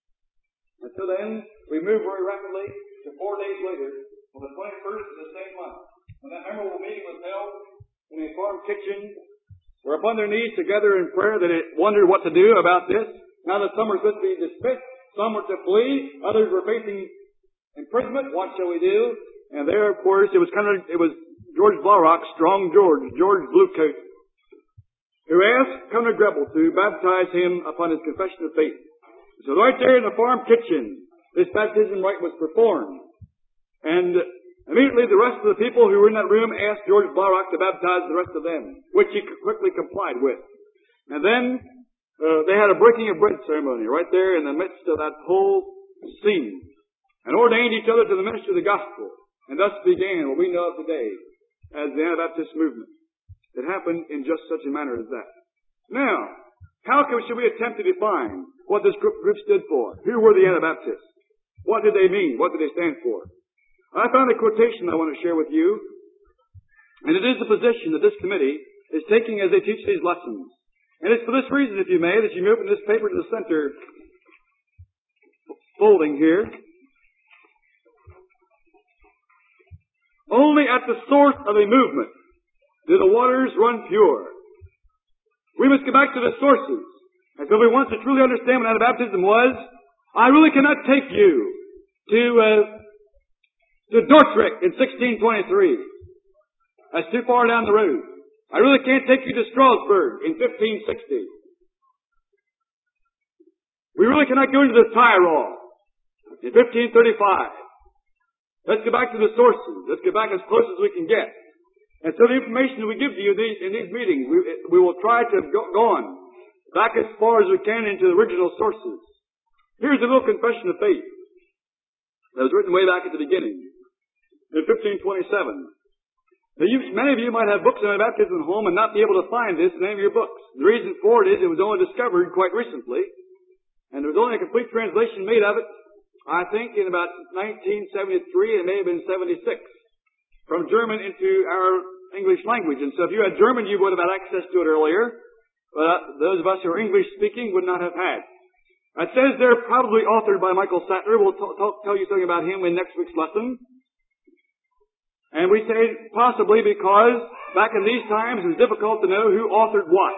And so then we move very rapidly to 4 days later, on the 21st of the same month, when that memorable meeting was held in a farm kitchen, were upon their knees together in prayer. That it wondered what to do about this. Now that some were supposed to be dismissed, some were to flee, others were facing imprisonment. What shall we do? And there, of course, it was George Blaurock, Strong George Bluecoat, who asked Colonel Grebel to baptize him upon his confession of faith. So right there in the farm kitchen, this baptism rite was performed. And immediately the rest of the people who were in that room asked George Blaurock to baptize the rest of them, which he quickly complied with. And then they had a breaking of bread ceremony right there in the midst of that whole scene, and ordained each other to the ministry of the gospel. And thus began what we know of today as the Anabaptist movement. It happened in just such a manner as that. Now, how should we attempt to define what this group stood for? Who were the Anabaptists? What did they mean? What did they stand for? I found a quotation I want to share with you, and it is the position that this committee is taking as they teach these lessons. And it's for this reason, if you may, that you move this paper to the center folding here. Only at the source of a movement do the waters run pure. We must go back to the sources. And so if we want to truly understand what Anabaptism was, I really cannot take you to Dordrecht in 1623. That's too far down the road. I really can't take you to Strasbourg in 1560. We really cannot go into the Tyrol in 1535. Let's go back to the sources. Let's get back as close as we can get. And so the information that we give to you in these meetings, we will try to go on back as far as we can into the original sources. Here's a little confession of faith that was written way back at the beginning in 1527. Now, many of you might have books on baptism at home and not be able to find this in any of your books. The reason for it is it was only discovered quite recently, and there was only a complete translation made of it, I think, in about 1973, and it may have been 76, from German into our English language. And so if you had German, you would have had access to it earlier, but those of us who are English-speaking would not have had. It says they're probably authored by Michael Sattler. We'll tell you something about him in next week's lesson. And we say possibly because back in these times it was difficult to know who authored what.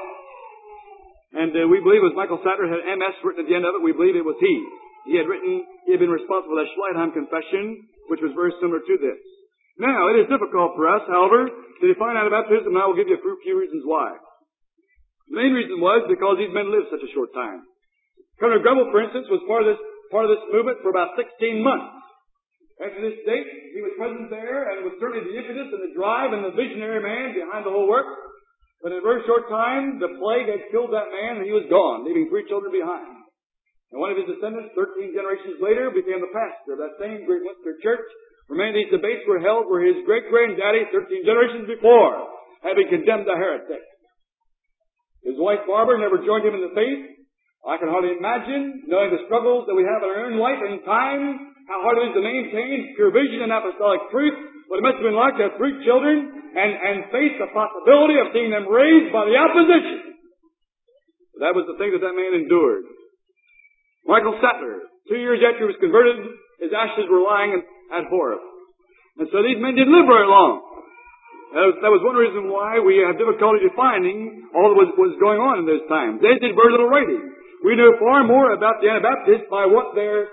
And we believe it was Michael Sattler had MS written at the end of it. We believe it was he. He had been responsible for that Schleitheim Confession, which was very similar to this. Now, it is difficult for us, however, to define Anabaptism, and I will give you a few reasons why. The main reason was because these men lived such a short time. Colonel Grebel, for instance, was part of this movement for about 16 months. After this date, he was present there and was certainly the impetus and the drive and the visionary man behind the whole work. But in a very short time, the plague had killed that man and he was gone, leaving 3 children behind. And one of his descendants, 13 generations later, became the pastor of that same great Westminster church where many of these debates were held, where his great-granddaddy, 13 generations before, had been condemned a heretic. His wife, Barbara, never joined him in the faith. I can hardly imagine, knowing the struggles that we have in our own life and time, how hard it is to maintain pure vision and apostolic truth, what it must have been like to have 3 children and face the possibility of seeing them raised by the opposition. But that was the thing that man endured. Michael Sattler, 2 years after he was converted, his ashes were lying at Horeb. And so these men didn't live very long. That was one reason why we have difficulty defining all that was going on in those times. They did very little writing. We know far more about the Anabaptists by what their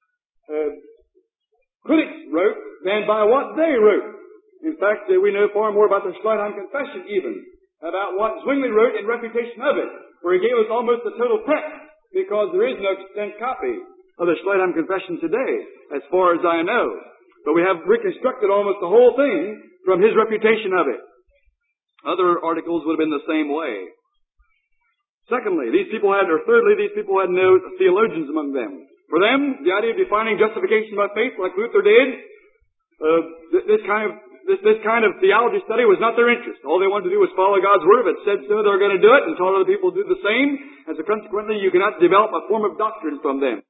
critics wrote than by what they wrote. In fact, we know far more about the Schleitheim Confession even, about what Zwingli wrote in refutation of it, where he gave us almost the total text, because there is no extant copy of the Schleitheim Confession today, as far as I know. But we have reconstructed almost the whole thing from his refutation of it. Other articles would have been the same way. Thirdly, these people had no theologians among them. For them, the idea of defining justification by faith, like Luther did, this kind of theology study was not their interest. All they wanted to do was follow God's Word. If it said so, they were going to do it, and taught other people to do the same. And so consequently, you cannot develop a form of doctrine from them.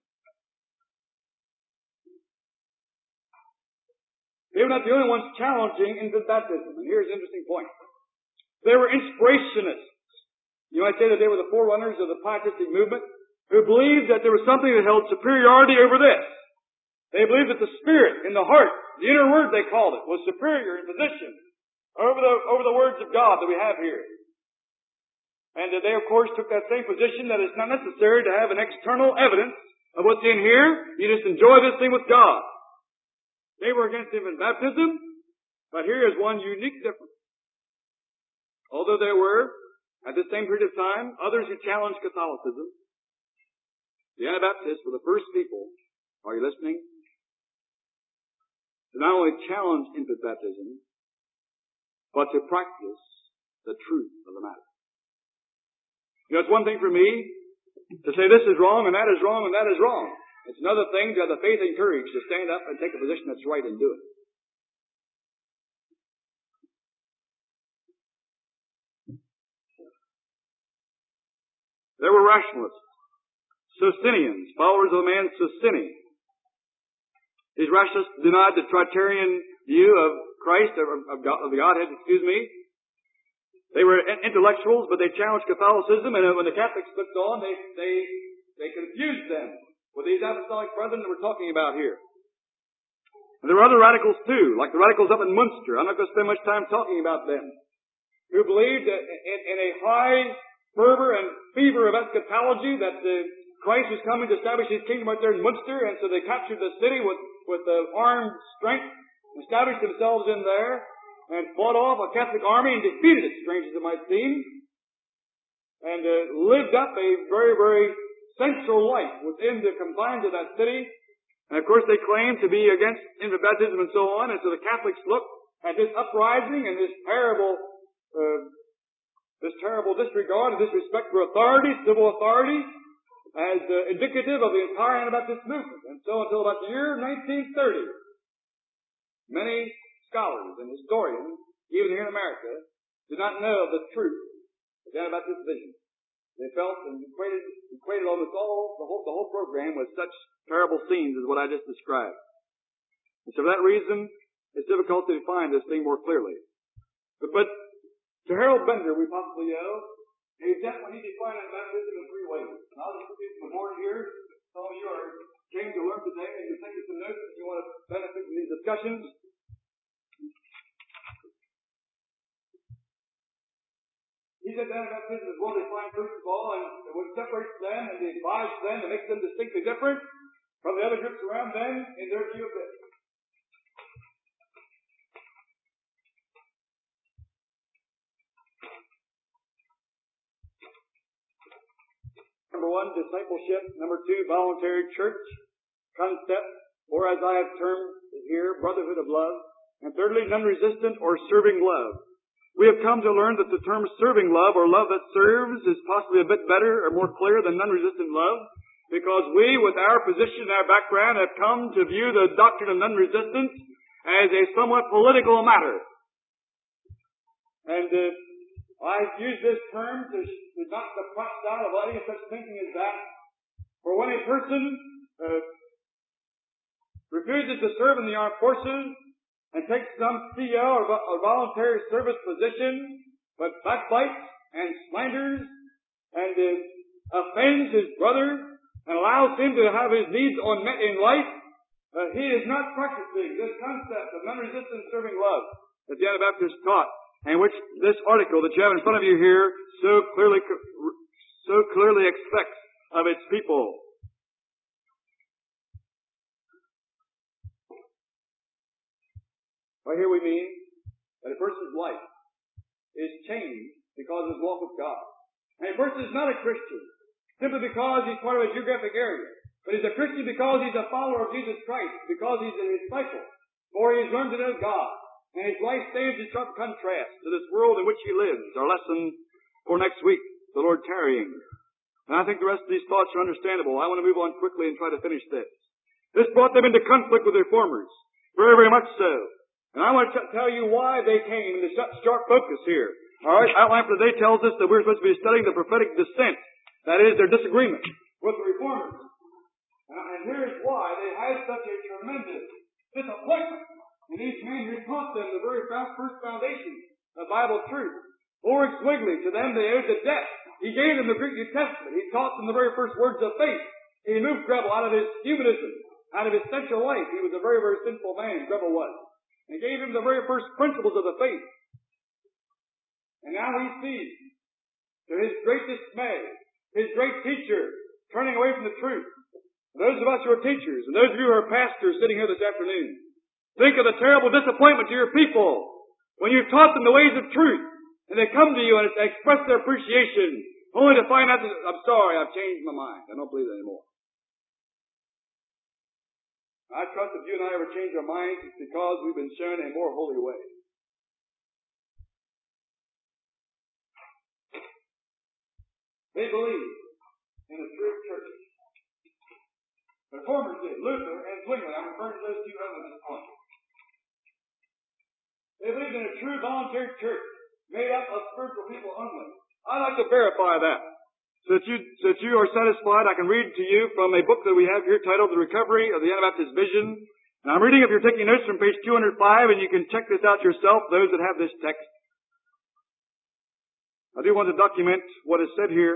They were not the only ones challenging infant baptism. And here's an interesting point. They were inspirationists. You might say that they were the forerunners of the pietistic movement, who believed that there was something that held superiority over this. They believed that the Spirit in the heart, the inner word they called it, was superior in position over the words of God that we have here. And they, of course, took that same position that it's not necessary to have an external evidence of what's in here. You just enjoy this thing with God. They were against infant baptism, but here is one unique difference. Although there were, at the same period of time, others who challenged Catholicism, the Anabaptists were the first people, are you listening, to not only challenge infant baptism, but to practice the truth of the matter. You know, it's one thing for me to say this is wrong and that is wrong and that is wrong. It's another thing to have the faith and courage to stand up and take a position that's right and do it. There were rationalists, Socinians, followers of the man Socini. These rationalists denied the Tritarian view of Christ, of the Godhead, They were intellectuals, but they challenged Catholicism, and when the Catholics looked on, they confused them with these apostolic brethren that we're talking about here. And there were other radicals too, like the radicals up in Munster. I'm not going to spend much time talking about them, who believed in a high fervor and fever of eschatology that Christ was coming to establish His kingdom right there in Munster, and so they captured the city with armed strength, established themselves in there, and fought off a Catholic army and defeated it, strange as it might seem, and lived up a very, very central life within the confines of that city. And of course they claimed to be against infant baptism and so on, and so the Catholics looked at this uprising and this terrible disregard and disrespect for authority, civil authority, as indicative of the entire Anabaptist movement. And so until about the year 1930, many scholars and historians, even here in America, did not know of the truth of the Anabaptist vision. They felt and equated almost all the whole program with such terrible scenes as what I just described. And so for that reason, it's difficult to define this thing more clearly. But to Harold Bender, we possibly owe an example when he defined Anabaptism in three ways. And I'll just put these on the board here. Some of you came to learn today, and you're taking some notes if you want to benefit from these discussions. He said that Anabaptism is well-defined first of all, and what separates them and divides them and makes them distinctly different from the other groups around them in their view of this. Number one, discipleship. Number two, voluntary church concept, or as I have termed it here, brotherhood of love. And thirdly, non-resistant or serving love. We have come to learn that the term serving love or love that serves is possibly a bit better or more clear than non-resistant love, because we, with our position and our background, have come to view the doctrine of non-resistance as a somewhat political matter. And I've used this term to knock the crust out of any such thinking as that. For when a person refuses to serve in the armed forces, and takes some CO or voluntary service position, but backbites and slanders and offends his brother and allows him to have his needs unmet in life, he is not practicing this concept of non-resistant serving love. that the Anabaptists taught, and which this article that you have in front of you here so clearly expects of its people. Right here we mean that a person's life is changed because of his walk with God. And a person is not a Christian simply because he's part of a geographic area, but he's a Christian because he's a follower of Jesus Christ, because he's a disciple, for he has learned to know God. And his life stands in sharp contrast to this world in which he lives. Our lesson for next week, the Lord tarrying. And I think the rest of these thoughts are understandable. I want to move on quickly and try to finish this. This brought them into conflict with reformers. Very, very much so. And I want to tell you why they came into such sharp focus here. All right, outline for today tells us that we're supposed to be studying the prophetic dissent. That is, their disagreement with the reformers. And here's why they had such a tremendous disappointment in these men who taught them the very first foundation of Bible truth. Ulrich Zwingli, to them they owed the debt. He gave them the Greek New Testament. He taught them the very first words of faith. He moved Greville out of his humanism, out of his sensual life. He was a very, very sinful man, Greville was. And gave him the very first principles of the faith. And now he sees, to his great dismay, his great teacher turning away from the truth. Those of us who are teachers, and those of you who are pastors sitting here this afternoon, think of the terrible disappointment to your people when you've taught them the ways of truth, and they come to you and express their appreciation, only to find out that, I'm sorry, I've changed my mind. I don't believe it anymore. I trust if you and I ever change our minds, it's because we've been shown a more holy way. They believe in the true church. The reformers did. Luther and Zwingli, I'm referring to those two at this point. They believed in a true voluntary church made up of spiritual people only. I'd like to verify that. So that you are satisfied, I can read to you from a book that we have here titled The Recovery of the Anabaptist Vision. And I'm reading, if you're taking notes, from page 205, and you can check this out yourself, those that have this text. I do want to document what is said here.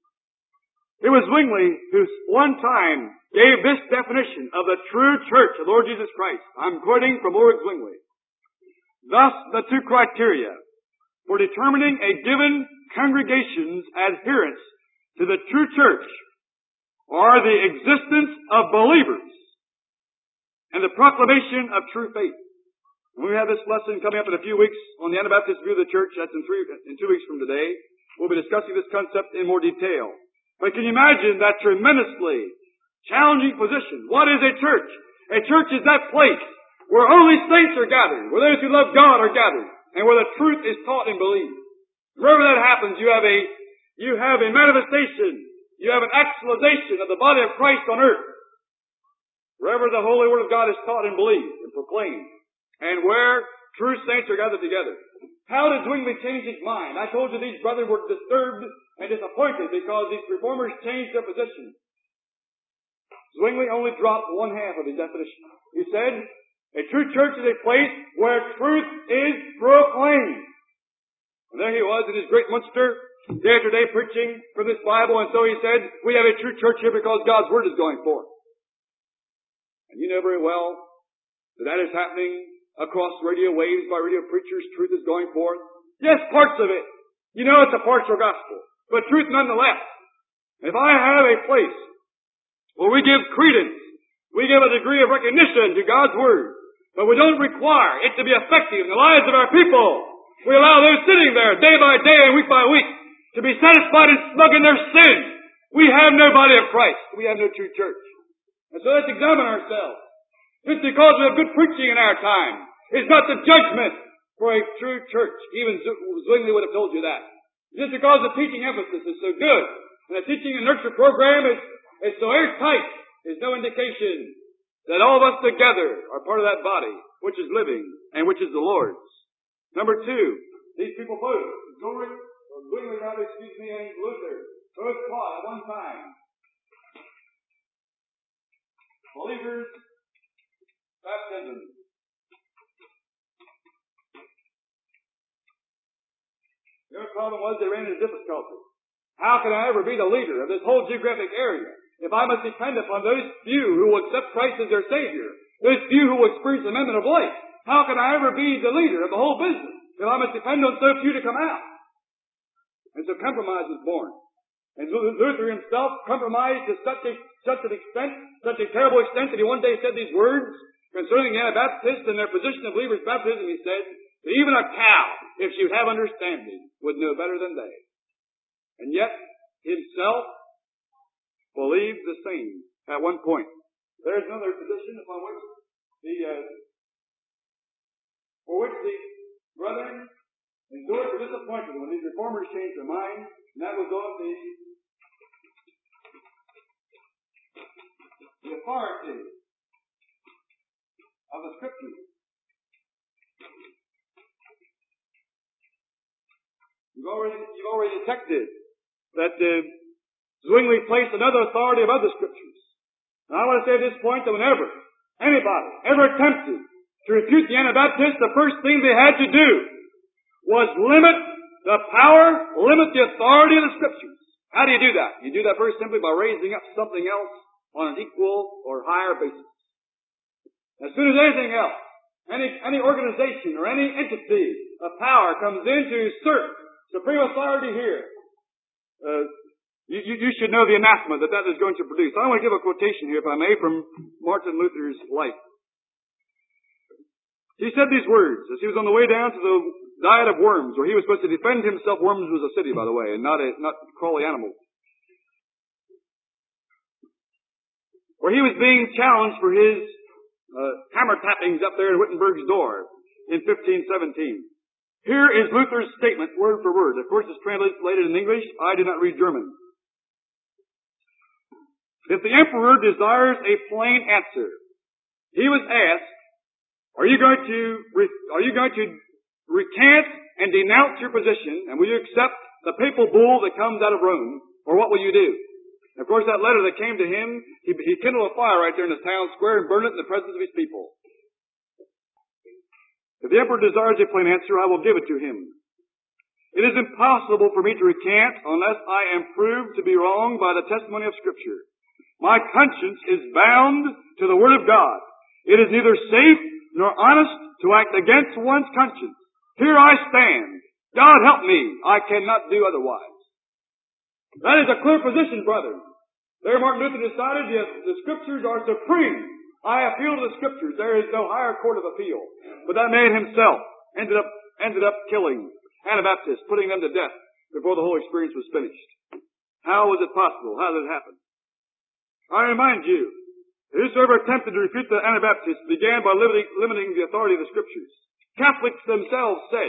It was Zwingli who one time gave this definition of the true church of Lord Jesus Christ. I'm quoting from Ulrich Zwingli. Thus, the two criteria for determining a given congregation's adherence to the true church are the existence of believers and the proclamation of true faith. And we have this lesson coming up in a few weeks on the Anabaptist view of the church. That's in 2 weeks from today. We'll be discussing this concept in more detail. But can you imagine that tremendously challenging position? What is a church? A church is that place where only saints are gathered, where those who love God are gathered, and where the truth is taught and believed. Wherever that happens, you have a manifestation, you have an actualization of the body of Christ on earth. Wherever the holy word of God is taught and believed and proclaimed, and where true saints are gathered together. How did Zwingli change his mind? I told you these brothers were disturbed and disappointed because these reformers changed their position. Zwingli only dropped one half of his definition. He said, a true church is a place where truth is proclaimed. And there he was in his great Munster, day after day preaching from this Bible, and so he said, we have a true church here because God's Word is going forth. And you know very well that is happening across radio waves by radio preachers. Truth is going forth. Yes, parts of it. You know it's a partial gospel, but truth nonetheless. If I have a place where we give credence, we give a degree of recognition to God's Word, but we don't require it to be effective in the lives of our people, we allow those sitting there day by day and week by week to be satisfied and smug in their sin. We have no body of Christ. We have no true church. And so let's examine ourselves. Just because we have good preaching in our time is not the judgment for a true church. Even Zwingli would have told you that. Just because the teaching emphasis is so good and the teaching and nurture program is so airtight is no indication that all of us together are part of that body which is living and which is the Lord's. Number two, these people both, Zwingli, and Luther, both taught at one time believers' baptism. Their problem was they ran into difficulty. How can I ever be the leader of this whole geographic area if I must depend upon those few who will accept Christ as their Savior? There's few who will experience the amendment of life. How can I ever be the leader of the whole business if I must depend on so few to come out? And so compromise was born. And Luther himself compromised to such an extent, such a terrible extent, that he one day said these words concerning the Anabaptists and their position of believers' baptism. He said, that even a cow, if she would have understanding, would know better than they. And yet, himself believed the same at one point. There's another position upon which for which the brethren endured were disappointed when these reformers changed their minds, and that was on the authority of the Scriptures. You've already detected that Zwingli placed another authority above the Scriptures. And I want to say at this point that whenever anybody ever attempted to refute the Anabaptists, the first thing they had to do was limit the power, limit the authority of the Scriptures. How do you do that? You do that very simply by raising up something else on an equal or higher basis. As soon as anything else, any organization or any entity of power comes in to usurp supreme authority here, you should know the anathema that is going to produce. I want to give a quotation here, if I may, from Martin Luther's life. He said these words as he was on the way down to the diet of Worms, where he was supposed to defend himself. Worms was a city, by the way, and not crawly animals. Where he was being challenged for his hammer tappings up there in Wittenberg's door in 1517. Here is Luther's statement, word for word. Of course, it's translated in English. I do not read German. If the emperor desires a plain answer, he was asked, are you going to recant and denounce your position, and will you accept the papal bull that comes out of Rome, or what will you do? And of course, that letter that came to him, he kindled a fire right there in the town square and burned it in the presence of his people. If the emperor desires a plain answer, I will give it to him. It is impossible for me to recant unless I am proved to be wrong by the testimony of Scripture. My conscience is bound to the Word of God. It is neither safe nor honest to act against one's conscience. Here I stand. God help me. I cannot do otherwise. That is a clear position, brother. There Martin Luther decided the Scriptures are supreme. I appeal to the Scriptures. There is no higher court of appeal. But that man himself ended up killing Anabaptists, putting them to death before the whole experience was finished. How was it possible? How did it happen? I remind you, whosoever attempted to refute the Anabaptists began by limiting the authority of the Scriptures. Catholics themselves say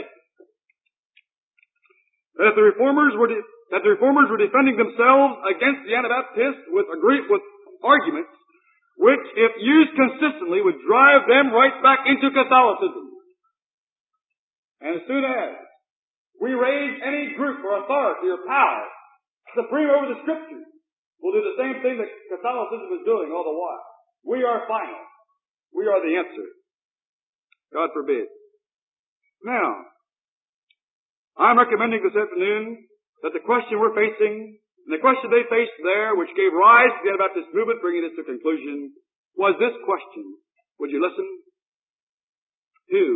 that the reformers were defending themselves against the Anabaptists with arguments which, if used consistently, would drive them right back into Catholicism. And as soon as we raise any group or authority or power supreme over the Scriptures, we'll do the same thing that Catholicism is doing all the while. We are final. We are the answer. God forbid. Now, I'm recommending this afternoon that the question we're facing, and the question they faced there, which gave rise to the Anabaptist movement, bringing this to conclusion, was this question. Would you listen? Who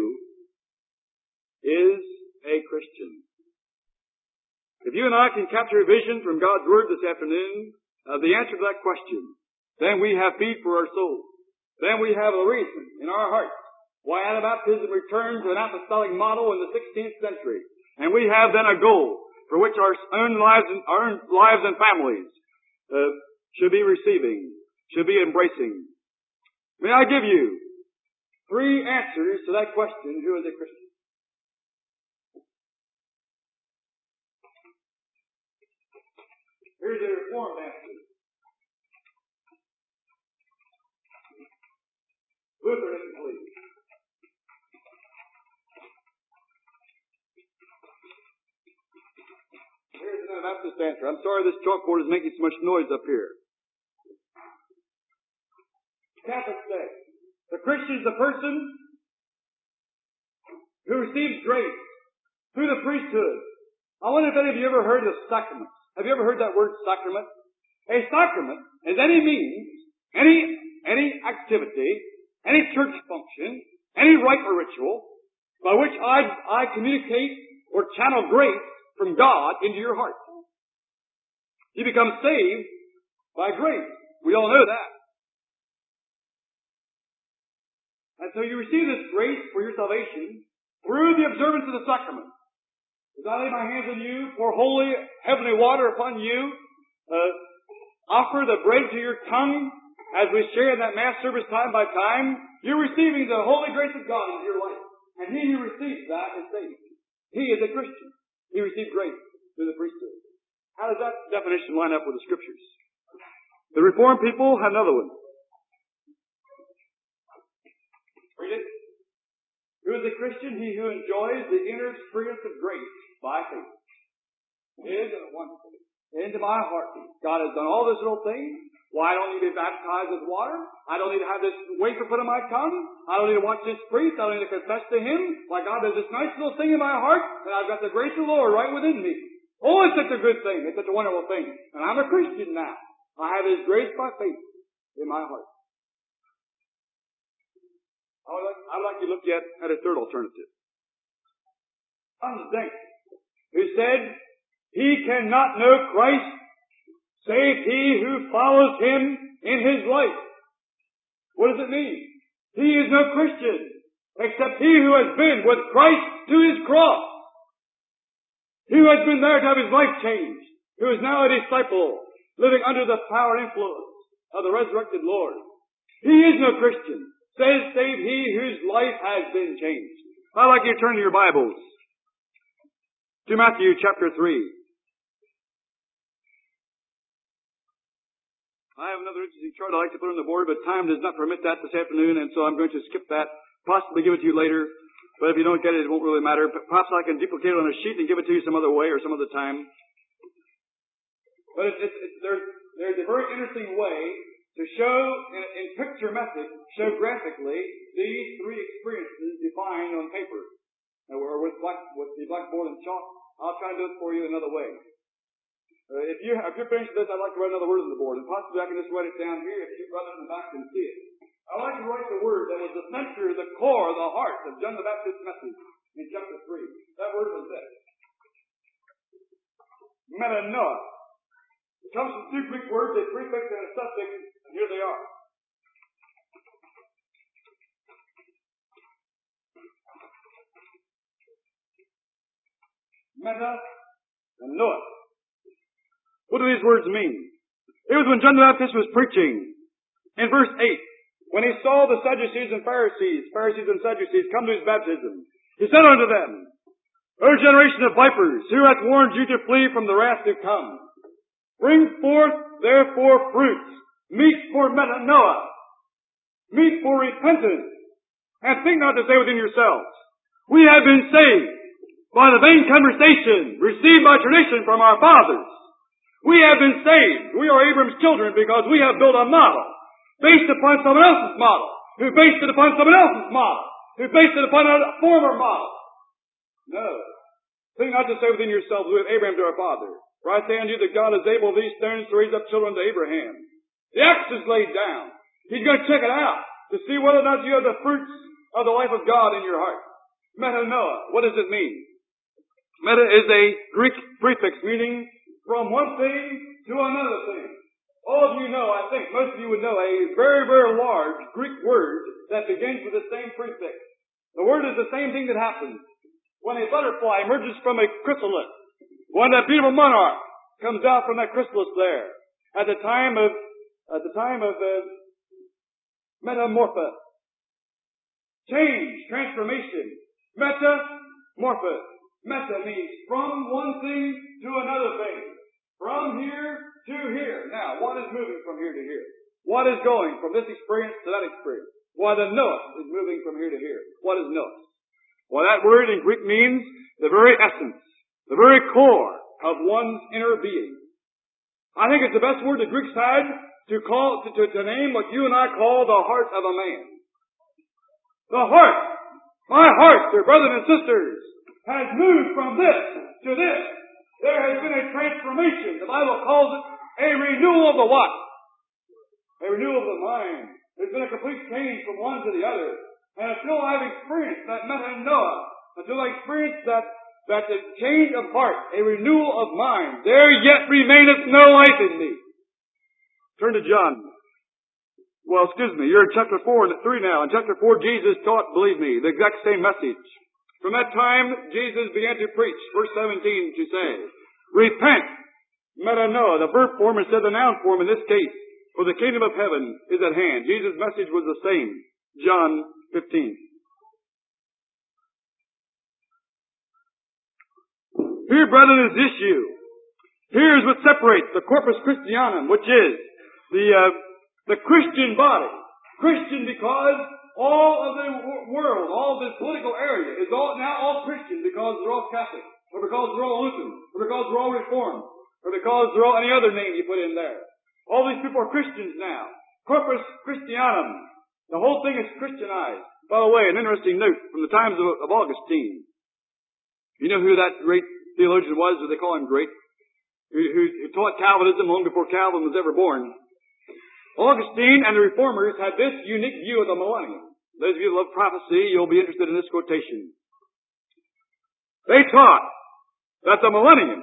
is a Christian? If you and I can capture a vision from God's Word this afternoon of the answer to that question, then we have feed for our souls. Then we have a reason in our hearts why Anabaptism returned to an apostolic model in the 16th century. And we have then a goal for which our own lives and families should be receiving, should be embracing. May I give you 3 answers to that question, who is a Christian? Here's a Reformed answer. Lutheranism, please. Here's an Anabaptist answer. I'm sorry this chalkboard is making so much noise up here. Catholics say, the Christian is the person who receives grace through the priesthood. I wonder if any of you ever heard of sacraments. Have you ever heard that word sacrament? A sacrament is any means, any activity any church function, any rite or ritual, by which I communicate or channel grace from God into your heart. You become saved by grace. We all know that. And so you receive this grace for your salvation through the observance of the sacrament. As I lay my hands on you, pour holy, heavenly water upon you, offer the bread to your tongue, as we share in that Mass service time by time, you're receiving the holy grace of God into your life. And he who receives that is saved. He is a Christian. He received grace through the priesthood. How does that definition line up with the Scriptures? The Reformed people have another one. Read it. Who is a Christian? He who enjoys the inner experience of grace by faith. Is wonderful. Into my heart. God has done all this little thing. Why I don't need to be baptized with water. I don't need to have this wafer put on my tongue. I don't need to watch this priest. I don't need to confess to him. My God, there's this nice little thing in my heart, and I've got the grace of the Lord right within me. Oh, it's such a good thing. It's such a wonderful thing. And I'm a Christian now. I have His grace by faith in my heart. I would like you to look yet at a third alternative. Thomas Denk, who said, he cannot know Christ save he who follows Him in his life. What does it mean? He is no Christian except he who has been with Christ to His cross. He who has been there to have his life changed, who is now a disciple, living under the power and influence of the resurrected Lord. He is no Christian, save he whose life has been changed. I'd like you to turn to your Bibles to Matthew chapter 3. I have another interesting chart I'd like to put on the board, but time does not permit that this afternoon, and so I'm going to skip that, possibly give it to you later. But if you don't get it, it won't really matter. But perhaps I can duplicate it on a sheet and give it to you some other way or some other time. But there's a very interesting way to show, in picture method, show graphically these three experiences defined on paper. Or with the blackboard and chalk. I'll try to do it for you another way. If you're finished with this, I'd like to write another word on the board, and possibly I can just write it down here if you brothers in the back can see it. I'd like to write the word that was the center, the core, the heart of John the Baptist's message in chapter 3. That word was this. Metanoia. It comes from two Greek words, a prefix and a suffix, and here they are. Meta and Noah. What do these words mean? It was when John the Baptist was preaching. In verse 8, when he saw the Sadducees and Pharisees and Sadducees come to his baptism, he said unto them, O generation of vipers, who hath warned you to flee from the wrath to come? Bring forth therefore fruits, meet for metanoia, meet for repentance, and think not to say within yourselves, we have been saved by the vain conversation received by tradition from our fathers. We have been saved. We are Abraham's children because we have built a model based upon someone else's model, who based it upon someone else's model, who based it upon a former model. No. Think not to say within yourselves, we have Abraham to our father. For I say unto you that God is able of these stones to raise up children to Abraham. The axe is laid down. He's going to check it out to see whether or not you have the fruits of the life of God in your heart. Metanoia. What does it mean? Meta is a Greek prefix meaning from one thing to another thing. All of you know, I think most of you would know, a very, very large Greek word that begins with the same prefix. The word is the same thing that happens when a butterfly emerges from a chrysalis, when that beautiful monarch comes out from that chrysalis there, at the time of metamorphosis. Change, transformation. Metamorphosis. Meta means from one thing to another thing. From here to here. Now, what is moving from here to here? What is going from this experience to that experience? Why, the nous is moving from here to here. What is nous? Well, that word in Greek means the very essence, the very core of one's inner being. I think it's the best word the Greeks had to name what you and I call the heart of a man. The heart. My heart, dear brothers and sisters, has moved from this to this. There has been a transformation. The Bible calls it a renewal of the what? A renewal of the mind. There's been a complete change from one to the other. And until I've experienced that metanoia, until I experience that change of heart, a renewal of mind, there yet remaineth no life in me. Turn to John. Well, excuse me, you're in chapter 4 and 3 now. In chapter 4, Jesus taught, believe me, the exact same message. From that time, Jesus began to preach, verse 17 to say, repent, metanoia, the verb form instead of the noun form in this case, for the kingdom of heaven is at hand. Jesus' message was the same. John 15. Here, brethren, is the issue. Here is what separates the Corpus Christianum, which is the Christian body. Christian because all of the world, all of this political area is now all Christian because they're all Catholic, or because they're all Lutheran, or because they're all Reformed, or because they're all any other name you put in there. All these people are Christians now. Corpus Christianum. The whole thing is Christianized. By the way, an interesting note from the times of Augustine. You know who that great theologian was, or they call him great, who taught Calvinism long before Calvin was ever born. Augustine and the Reformers had this unique view of the millennium. Those of you who love prophecy, you'll be interested in this quotation. They taught that the millennium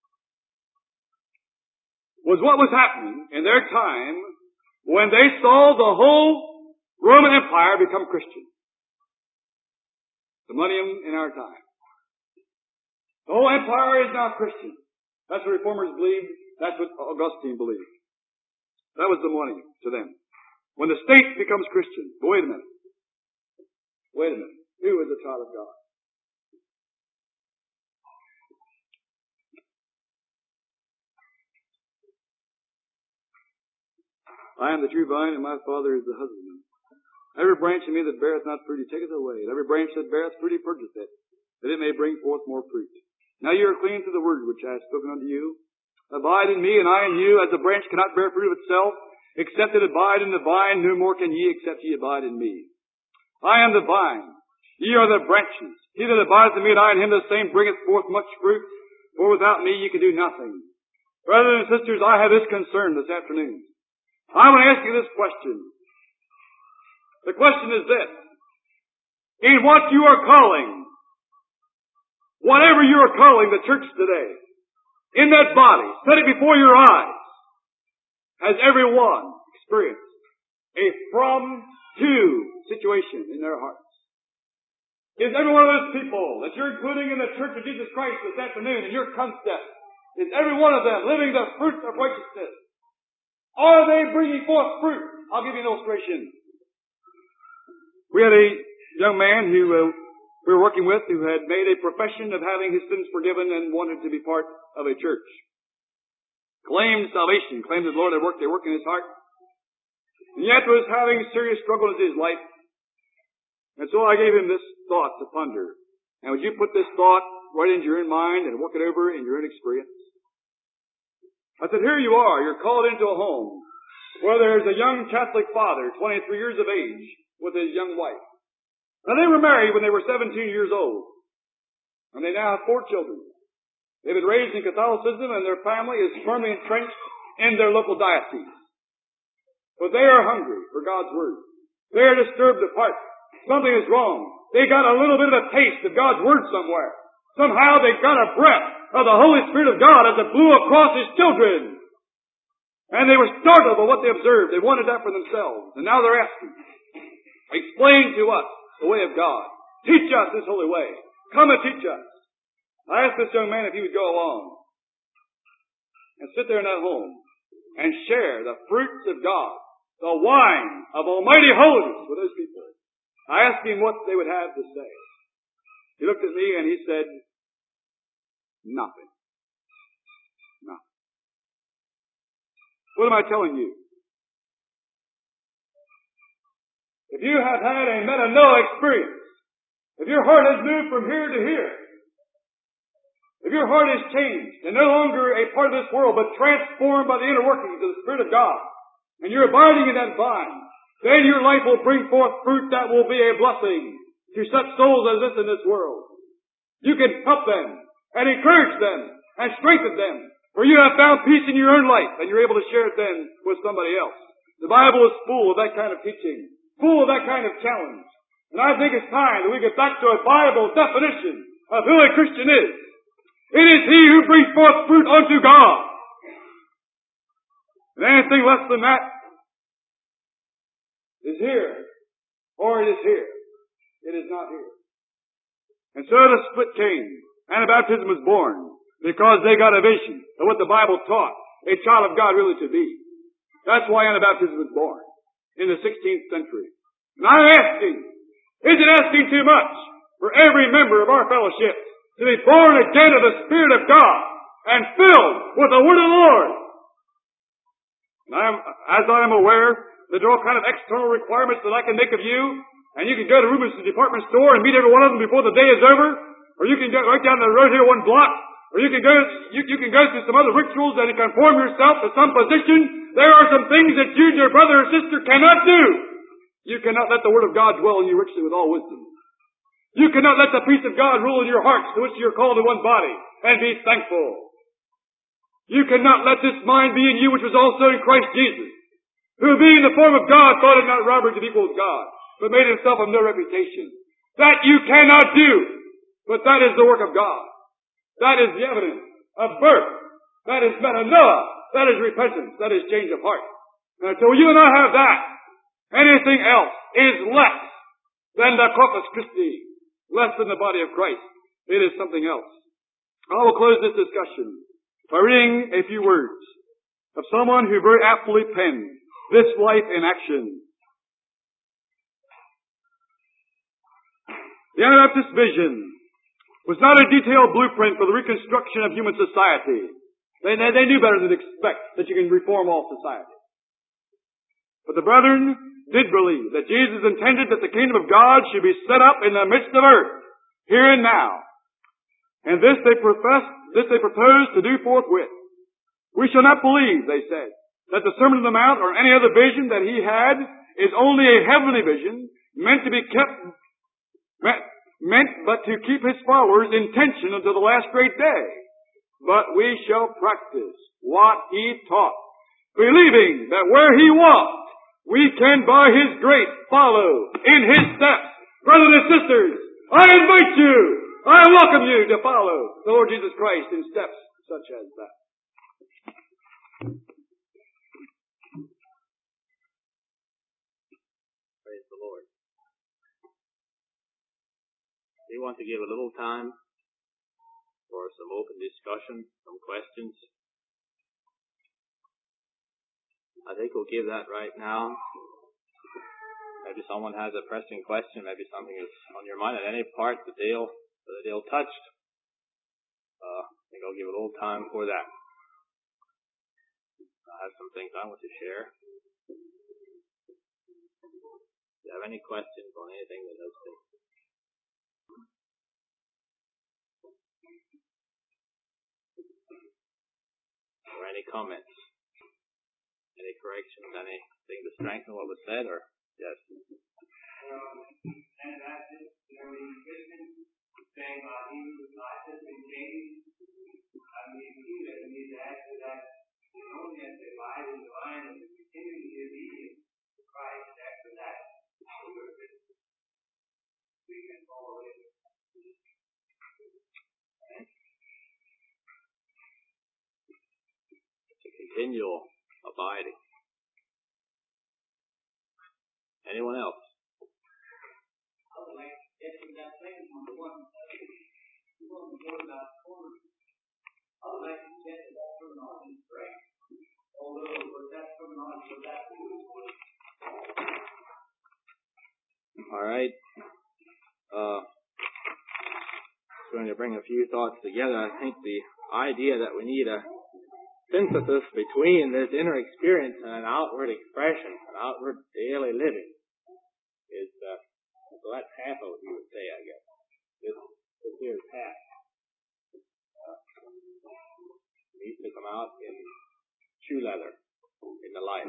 was what was happening in their time when they saw the whole Roman Empire become Christian. The millennium in our time. The whole empire is now Christian. That's what Reformers believed. That's what Augustine believed. That was the millennium to them. When the state becomes Christian. But wait a minute. Wait a minute. Who is the child of God? I am the true vine, and my Father is the husbandman. Every branch in me that beareth not fruit, he taketh away. And every branch that beareth fruit, he purgeth it, that it may bring forth more fruit. Now you are clean through the word which I have spoken unto you. Abide in me, and I in you, as the branch cannot bear fruit of itself, except it abide in the vine, no more can ye, except ye abide in me. I am the vine, ye are the branches. He that abideth in me, and I in him, the same bringeth forth much fruit, for without me ye can do nothing. Brothers and sisters, I have this concern this afternoon. I want to ask you this question. The question is this. In what you are calling, whatever you are calling the church today, in that body, set it before your eyes, has everyone experienced a from-to situation in their hearts? Is every one of those people that you're including in the Church of Jesus Christ this afternoon in your concept, is every one of them living the fruit of righteousness? Are they bringing forth fruit? I'll give you an illustration. We had a young man who we were working with who had made a profession of having his sins forgiven and wanted to be part of a church. Claimed salvation, claimed that the Lord had worked a work in his heart, and yet was having serious struggles in his life. And so I gave him this thought to ponder. And would you put this thought right into your own mind and work it over in your own experience? I said, here you are, you're called into a home where there's a young Catholic father, 23 years of age, with his young wife. Now they were married when they were 17 years old. And they now have 4 children. They've been raised in Catholicism and their family is firmly entrenched in their local diocese. But they are hungry for God's Word. They are disturbed apart. Something is wrong. They got a little bit of a taste of God's Word somewhere. Somehow they got a breath of the Holy Spirit of God as it blew across His children. And they were startled by what they observed. They wanted that for themselves. And now they're asking, explain to us the way of God. Teach us this holy way. Come and teach us. I asked this young man if he would go along and sit there in that home and share the fruits of God, the wine of almighty holiness with those people. I asked him what they would have to say. He looked at me and he said, nothing. Nothing. What am I telling you? If you have had a metanoia experience, if your heart has moved from here to here, if your heart is changed and no longer a part of this world but transformed by the inner workings of the Spirit of God, and you're abiding in that vine, then your life will bring forth fruit that will be a blessing to such souls as this in this world. You can help them and encourage them and strengthen them, for you have found peace in your own life and you're able to share it then with somebody else. The Bible is full of that kind of teaching, full of that kind of challenge. And I think it's time that we get back to a Bible definition of who a Christian is. It is he who brings forth fruit unto God. And anything less than that is here, or it is here. It is not here. And so the split came. Anabaptism was born because they got a vision of what the Bible taught a child of God really to be. That's why Anabaptism was born in the 16th century. And I'm asking, is it asking too much for every member of our fellowship to be born again of the Spirit of God and filled with the Word of the Lord? And as I am aware that there are all kind of external requirements that I can make of you, and you can go to Rubens' department store and meet every one of them before the day is over, or you can go right down the road here one block, or you can go through some other rituals and conform yourself to some position. There are some things that you, dear brother or sister, cannot do. You cannot let the Word of God dwell in you richly with all wisdom. You cannot let the peace of God rule in your hearts to which you are called in one body, and be thankful. You cannot let this mind be in you which was also in Christ Jesus, who being in the form of God thought it not robbery to be equal with God, but made himself of no reputation. That you cannot do, but that is the work of God. That is the evidence of birth. That is metanoia. That is repentance. That is change of heart. And until you and I have that, anything else is less than the Corpus Christi, less than the body of Christ. It is something else. I will close this discussion by reading a few words of someone who very aptly penned this life in action. The Anabaptist vision was not a detailed blueprint for the reconstruction of human society. They knew better than to expect that you can reform all society. But the brethren did believe that Jesus intended that the kingdom of God should be set up in the midst of earth, here and now. And this they proposed to do forthwith. We shall not believe, they said, that the Sermon on the Mount or any other vision that he had is only a heavenly vision meant but to keep his followers in tension until the last great day. But we shall practice what he taught, believing that where he walked, we can by his grace follow in his steps. Brothers and sisters, I invite you, I welcome you to follow the Lord Jesus Christ in steps such as that. Praise the Lord. We want to give a little time for some open discussion, some questions. I think we'll give that right now. Maybe someone has a pressing question, maybe something is on your mind at any part that Dale touched. I think I'll give a little time for that. I have some things I want to share. If you have any questions on anything that has been or any comments, any corrections, anything to strengthen what was said, or yes? And that's it. Christian saying he whose life has been changed. I mean, we need to add to that. Only as they abide in the vine and continue to be obedient to Christ after that, we can follow it. Continual abiding. Anyone else? I would like to get to that second one, the one you want to go about forward. I would like to get to that terminology correct. Although with that terminology of that too. All right. Going to bring a few thoughts together. I think the idea that we need a synthesis between this inner experience and an outward expression, an outward daily living, is so that's half of what you would say, I guess. This here is half. It needs to come out in shoe leather in the life.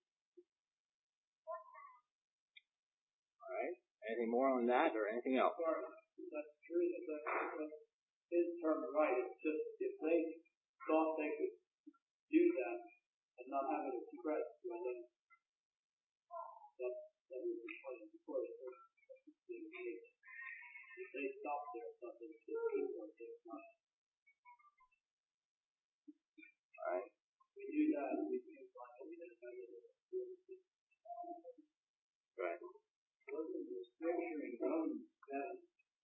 All right. Anything more on that or anything else? That's true. That's his term right. It's just if they thought they could do that and not have it expressed, course, if they stop there, something to keep on their mind. Right. We do that, we can find a Right. Wasn't the scripture in Romans 7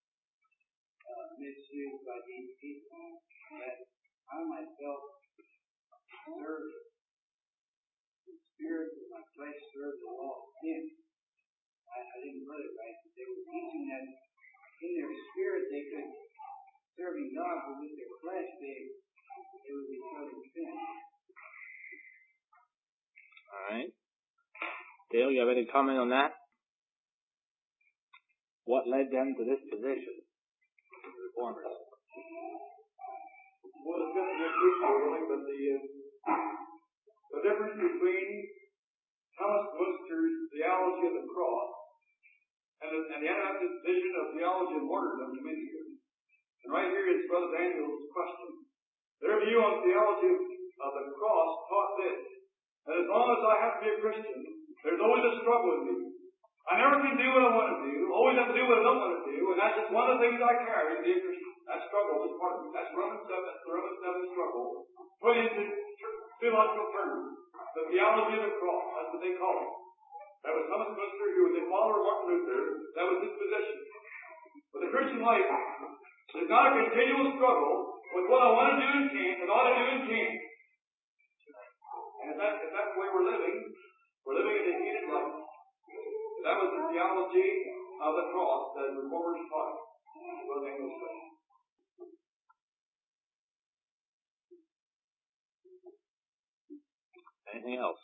misused by these people that I myself serve the spirit of my flesh, serve the law of sin? I didn't put it right. They were teaching that in their spirit they could serving God, but with their flesh they would be serving sin. All right. Dale, you have any comment on that? What led them to this position? The reformers. Well, it's going to be really, but the difference between Thomas Worcester's theology of the cross and the Anabaptist vision of theology of martyrdom to many here. And right here is Brother Daniel's question. Their view on theology of the cross taught this, that as long as I have to be a Christian, there's always a struggle with me. I never can do what I want to do, always have to do what I don't want to do, and that's just one of the things I carry to be a Christian. That struggle is part of me. That's Romans 7, that's the Romans 7 struggle. Put into theological terms. The theology of the cross, that's what they call it. That was Thomas Worcester, who was a follower of Martin Luther. That was his position. But the Christian life is not a continual struggle with what I want to do and can't, and ought to do and can't. And if that's the way we're living in a heated life. That was the theology of the cross that the reformers taught. Well, Daniel's question. Anything else?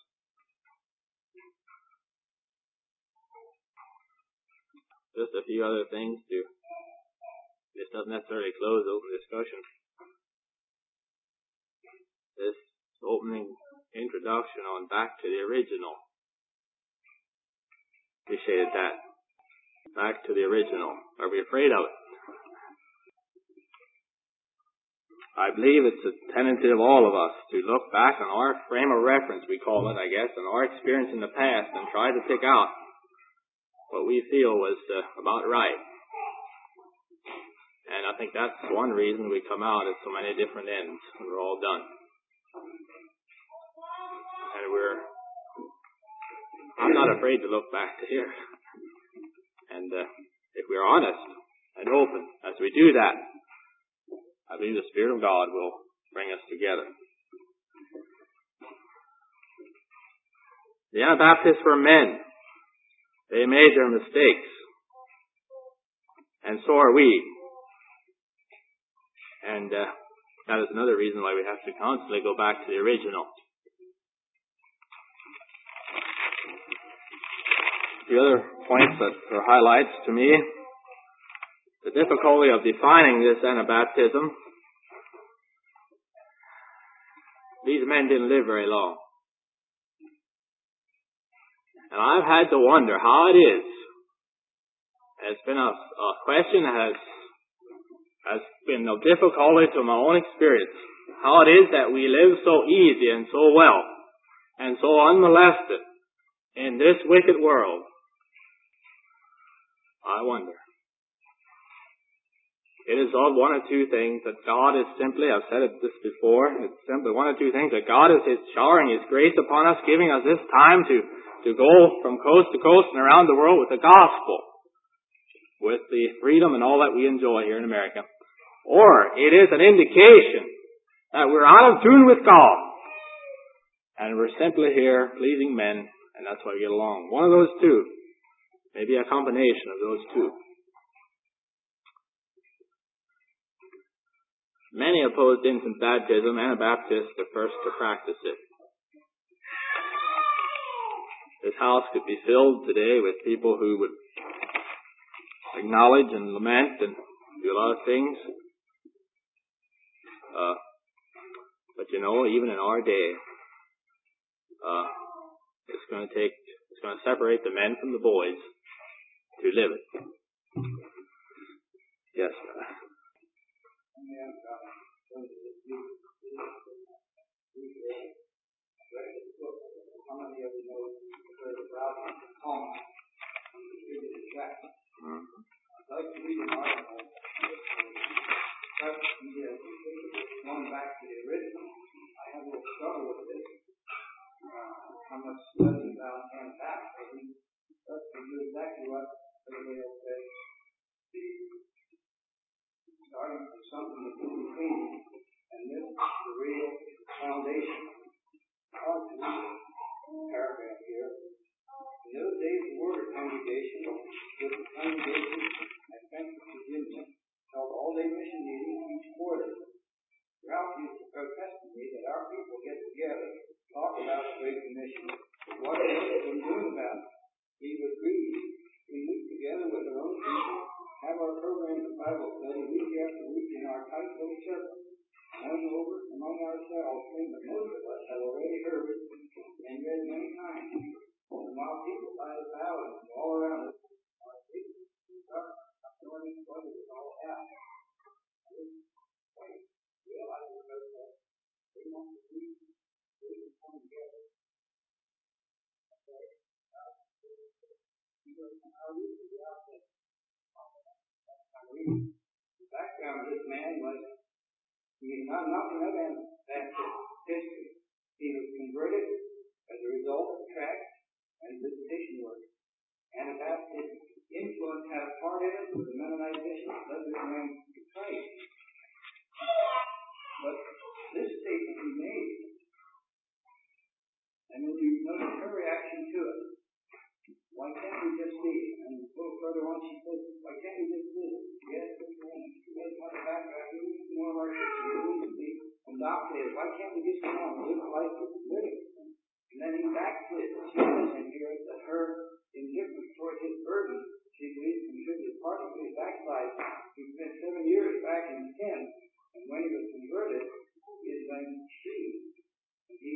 Just a few other things to. This doesn't necessarily close the open discussion. This opening introduction on back to the original. Appreciated that. Back to the original. Are we afraid of it? I believe it's a tendency of all of us to look back on our frame of reference, we call it, I guess, and our experience in the past and try to pick out what we feel was about right. And I think that's one reason we come out at so many different ends when we're all done. And I'm not afraid to look back to here. And if we're honest and open as we do that, I believe the Spirit of God will bring us together. The Anabaptists were men. They made their mistakes. And so are we. And that is another reason why we have to constantly go back to the original. The other points that are highlights to me, the difficulty of defining this Anabaptism. These men didn't live very long. And I've had to wonder how it is. It's been a question that has been of difficulty to my own experience. How it is that we live so easy and so well and so unmolested in this wicked world. I wonder. It is of one or two things that God is simply, I've said this before, it's simply one or two things that God is showering His grace upon us, giving us this time to go from coast to coast and around the world with the gospel, with the freedom and all that we enjoy here in America. Or it is an indication that we're out of tune with God, and we're simply here pleasing men, and that's why we get along. One of those two. Maybe a combination of those two. Many opposed infant baptism. Anabaptists are first to practice it. This house could be filled today with people who would acknowledge and lament and do a lot of things. But even in our day, it's going to separate the men from the boys to live it. Yes, sir. How many of you know the how much study about Anabaptism, that's exactly what they have said. Starting from something that's in between, and this is the real foundation. I'll read a paragraph here. In those days, the Word Congregation, with the congregation at Memphis, Virginia, held all-day mission meetings each quarter. Ralph used to protest to me that our people get together, talk about the Great Commission. What have they been doing about it? He would agree. We meet together with our own people, have our programs of Bible study week after week in our tight little circle, going over among ourselves things that most of us have already heard and read many times. And while people by the thousands all around us are thinking, knowing what it is all about, realize that they want to be come together. The background of this man was he is not nothing of Baptist history. He was converted as a result of tracts and visitation work. Anabaptist influence had a part in it with the Mennonite mission that led this man to Christ. But this statement he made, and then you notice her reaction to it. Why can't we just see it? And a little further on she says, why can't we just see it? Yes, this man, he has my background, he needs more of our Christian, he needs to be indoctrinated. Why can't we just come on and live a life of living? And then he backslid. She says in here that her indifference toward his burden, she believes contributed partly to his backslide. He spent 7 years back in sin, and when he was converted, is when he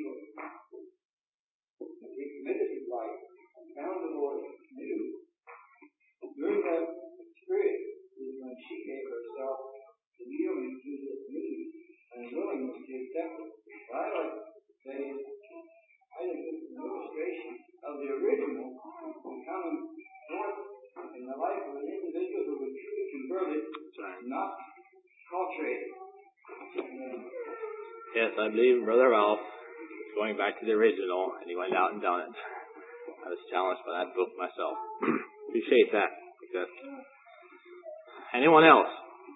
recommitted his life and found the Lord new. During that experience is when she gave herself to yielding to his need and willingness to accept it. But I like to say, I think this is an illustration of the original coming forth in the life of an individual who was truly converted, not culturated. Yes, I believe Brother Ralph is going back to the original, and he went out and done it. I was challenged by that book myself. Appreciate that. Because anyone else?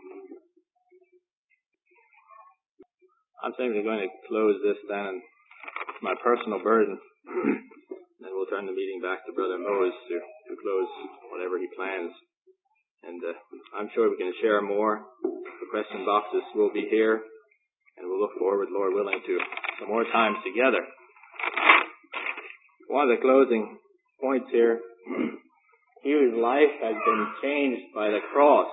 I'm simply going to close this then, and my personal burden. Then we'll turn the meeting back to Brother Mose to close whatever he plans. And I'm sure we can share more. The question boxes will be here, and we'll look forward, Lord willing, to some more times together. One of the closing points here, Hugh's life has been changed by the cross.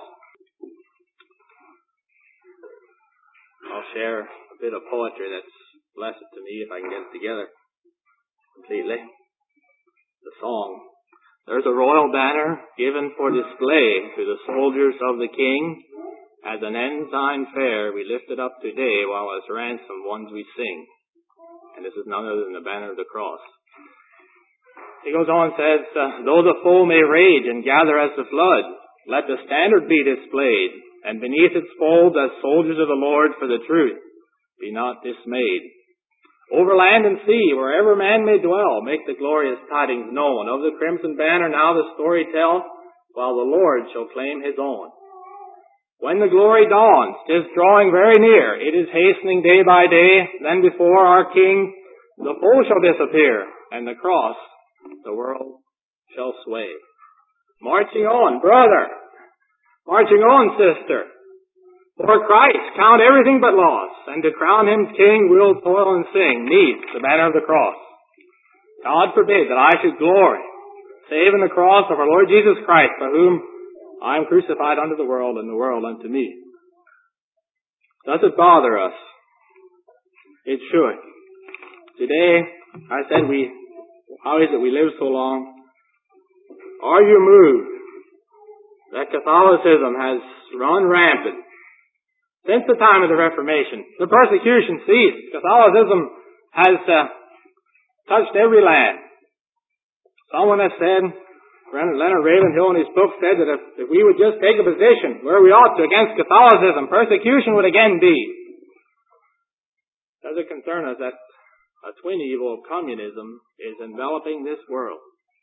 I'll share a bit of poetry that's blessed to me if I can get it together completely. The song. There's a royal banner given for display to the soldiers of the King. As an ensign fair we lift it up today, while as ransom ones we sing. And this is none other than the banner of the cross. He goes on and says, though the foe may rage and gather as the flood, let the standard be displayed, and beneath its folds as soldiers of the Lord for the truth, be not dismayed. Over land and sea, wherever man may dwell, make the glorious tidings known. Of the crimson banner now the story tell, while the Lord shall claim his own. When the glory dawns, 'tis drawing very near, it is hastening day by day, then before our King the foe shall disappear, and the cross the world shall sway. Marching on, brother. Marching on, sister. For Christ, count everything but loss, and to crown him King, we'll toil and sing, neath the banner of the cross. God forbid that I should glory, save in the cross of our Lord Jesus Christ, for whom I am crucified unto the world, and the world unto me. Does it bother us? It should. Today, I said how is it we live so long? Are you moved that Catholicism has run rampant since the time of the Reformation? The persecution ceased. Catholicism has touched every land. Someone has said, Leonard Ravenhill in his book said that if we would just take a position where we ought to against Catholicism, persecution would again be. Does it concern us that a twin evil of communism is enveloping this world.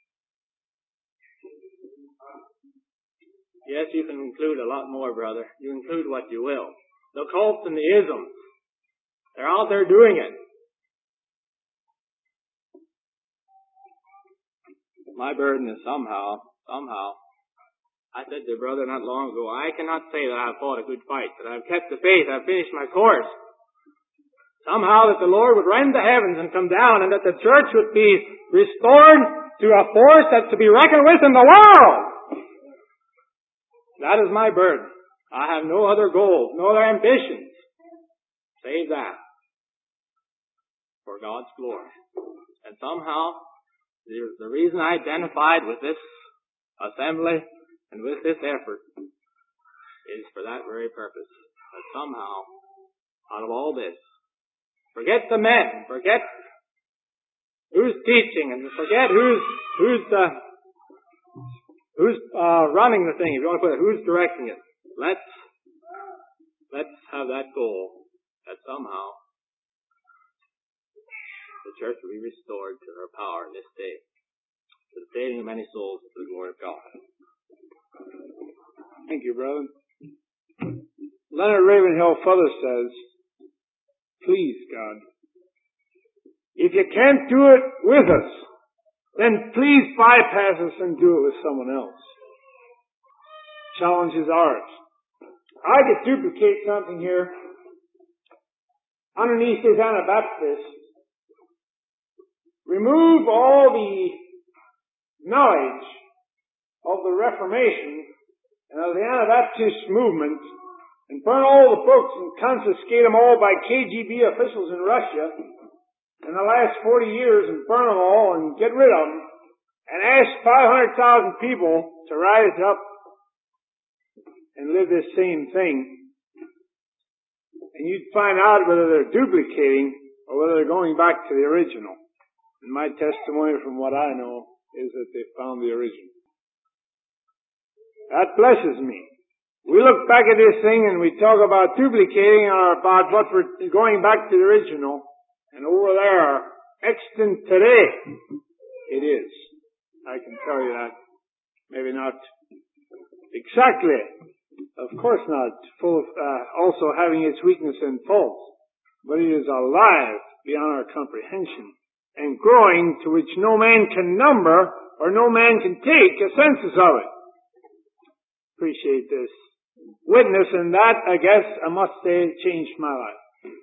Yes, you can include a lot more, brother. You include what you will. The cults and the isms. They're out there doing it. My burden is somehow, I said to a brother not long ago, I cannot say that I've fought a good fight, that I've kept the faith, I've finished my course. Somehow that the Lord would rend the heavens and come down, and that the church would be restored to a force that's to be reckoned with in the world. That is my burden. I have no other goals, no other ambitions, save that, for God's glory. And somehow, the reason I identified with this assembly and with this effort is for that very purpose. That somehow, out of all this, forget the men, forget who's teaching, and forget who's running the thing, if you want to put it, who's directing it. Let's have that goal, that somehow the church will be restored to her power in this day, to the saving of many souls to the glory of God. Thank you, brother. Leonard Ravenhill Feather says, please, God, if you can't do it with us, then please bypass us and do it with someone else. Challenge is ours. I could duplicate something here. Underneath is Anabaptist. Remove all the knowledge of the Reformation and of the Anabaptist movement and burn all the books and confiscate them all by KGB officials in Russia in the last 40 years and burn them all and get rid of them and ask 500,000 people to rise up and live this same thing. And you'd find out whether they're duplicating or whether they're going back to the original. And my testimony from what I know is that they found the original. That blesses me. We look back at this thing and we talk about duplicating or about what we're going back to the original. And over there, extant today, it is. I can tell you that. Maybe not exactly. Of course not. Full of, also having its weakness and faults. But it is alive beyond our comprehension. And growing to which no man can number or no man can take a census of it. Appreciate this witness, and that, I guess, I must say, changed my life.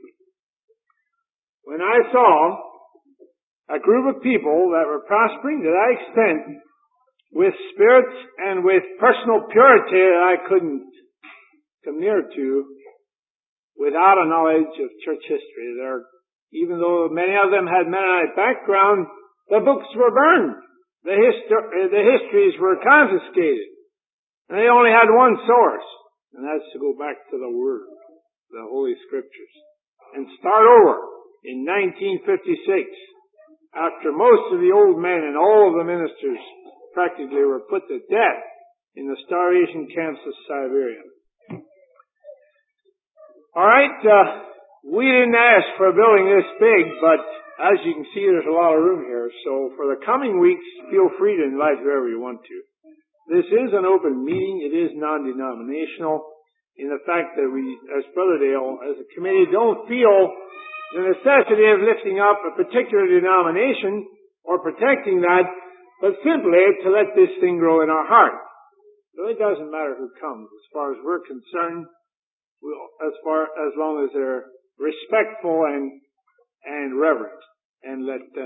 When I saw a group of people that were prospering to that extent, with spirits and with personal purity that I couldn't come near to, without a knowledge of church history, even though many of them had Mennonite background, the books were burned. The histories were confiscated. And they only had one source, and that's to go back to the Word, the Holy Scriptures, and start over in 1956, after most of the old men and all of the ministers practically were put to death in the starvation camps of Siberia. All right, we didn't ask for a building this big, but as you can see, there's a lot of room here. So for the coming weeks, feel free to invite whoever you want to. This is an open meeting. It is non-denominational in the fact that we, as Brother Dale, as a committee, don't feel the necessity of lifting up a particular denomination or protecting that, but simply to let this thing grow in our heart. So it doesn't matter who comes as far as we're concerned, as long as they're respectful and reverent, and let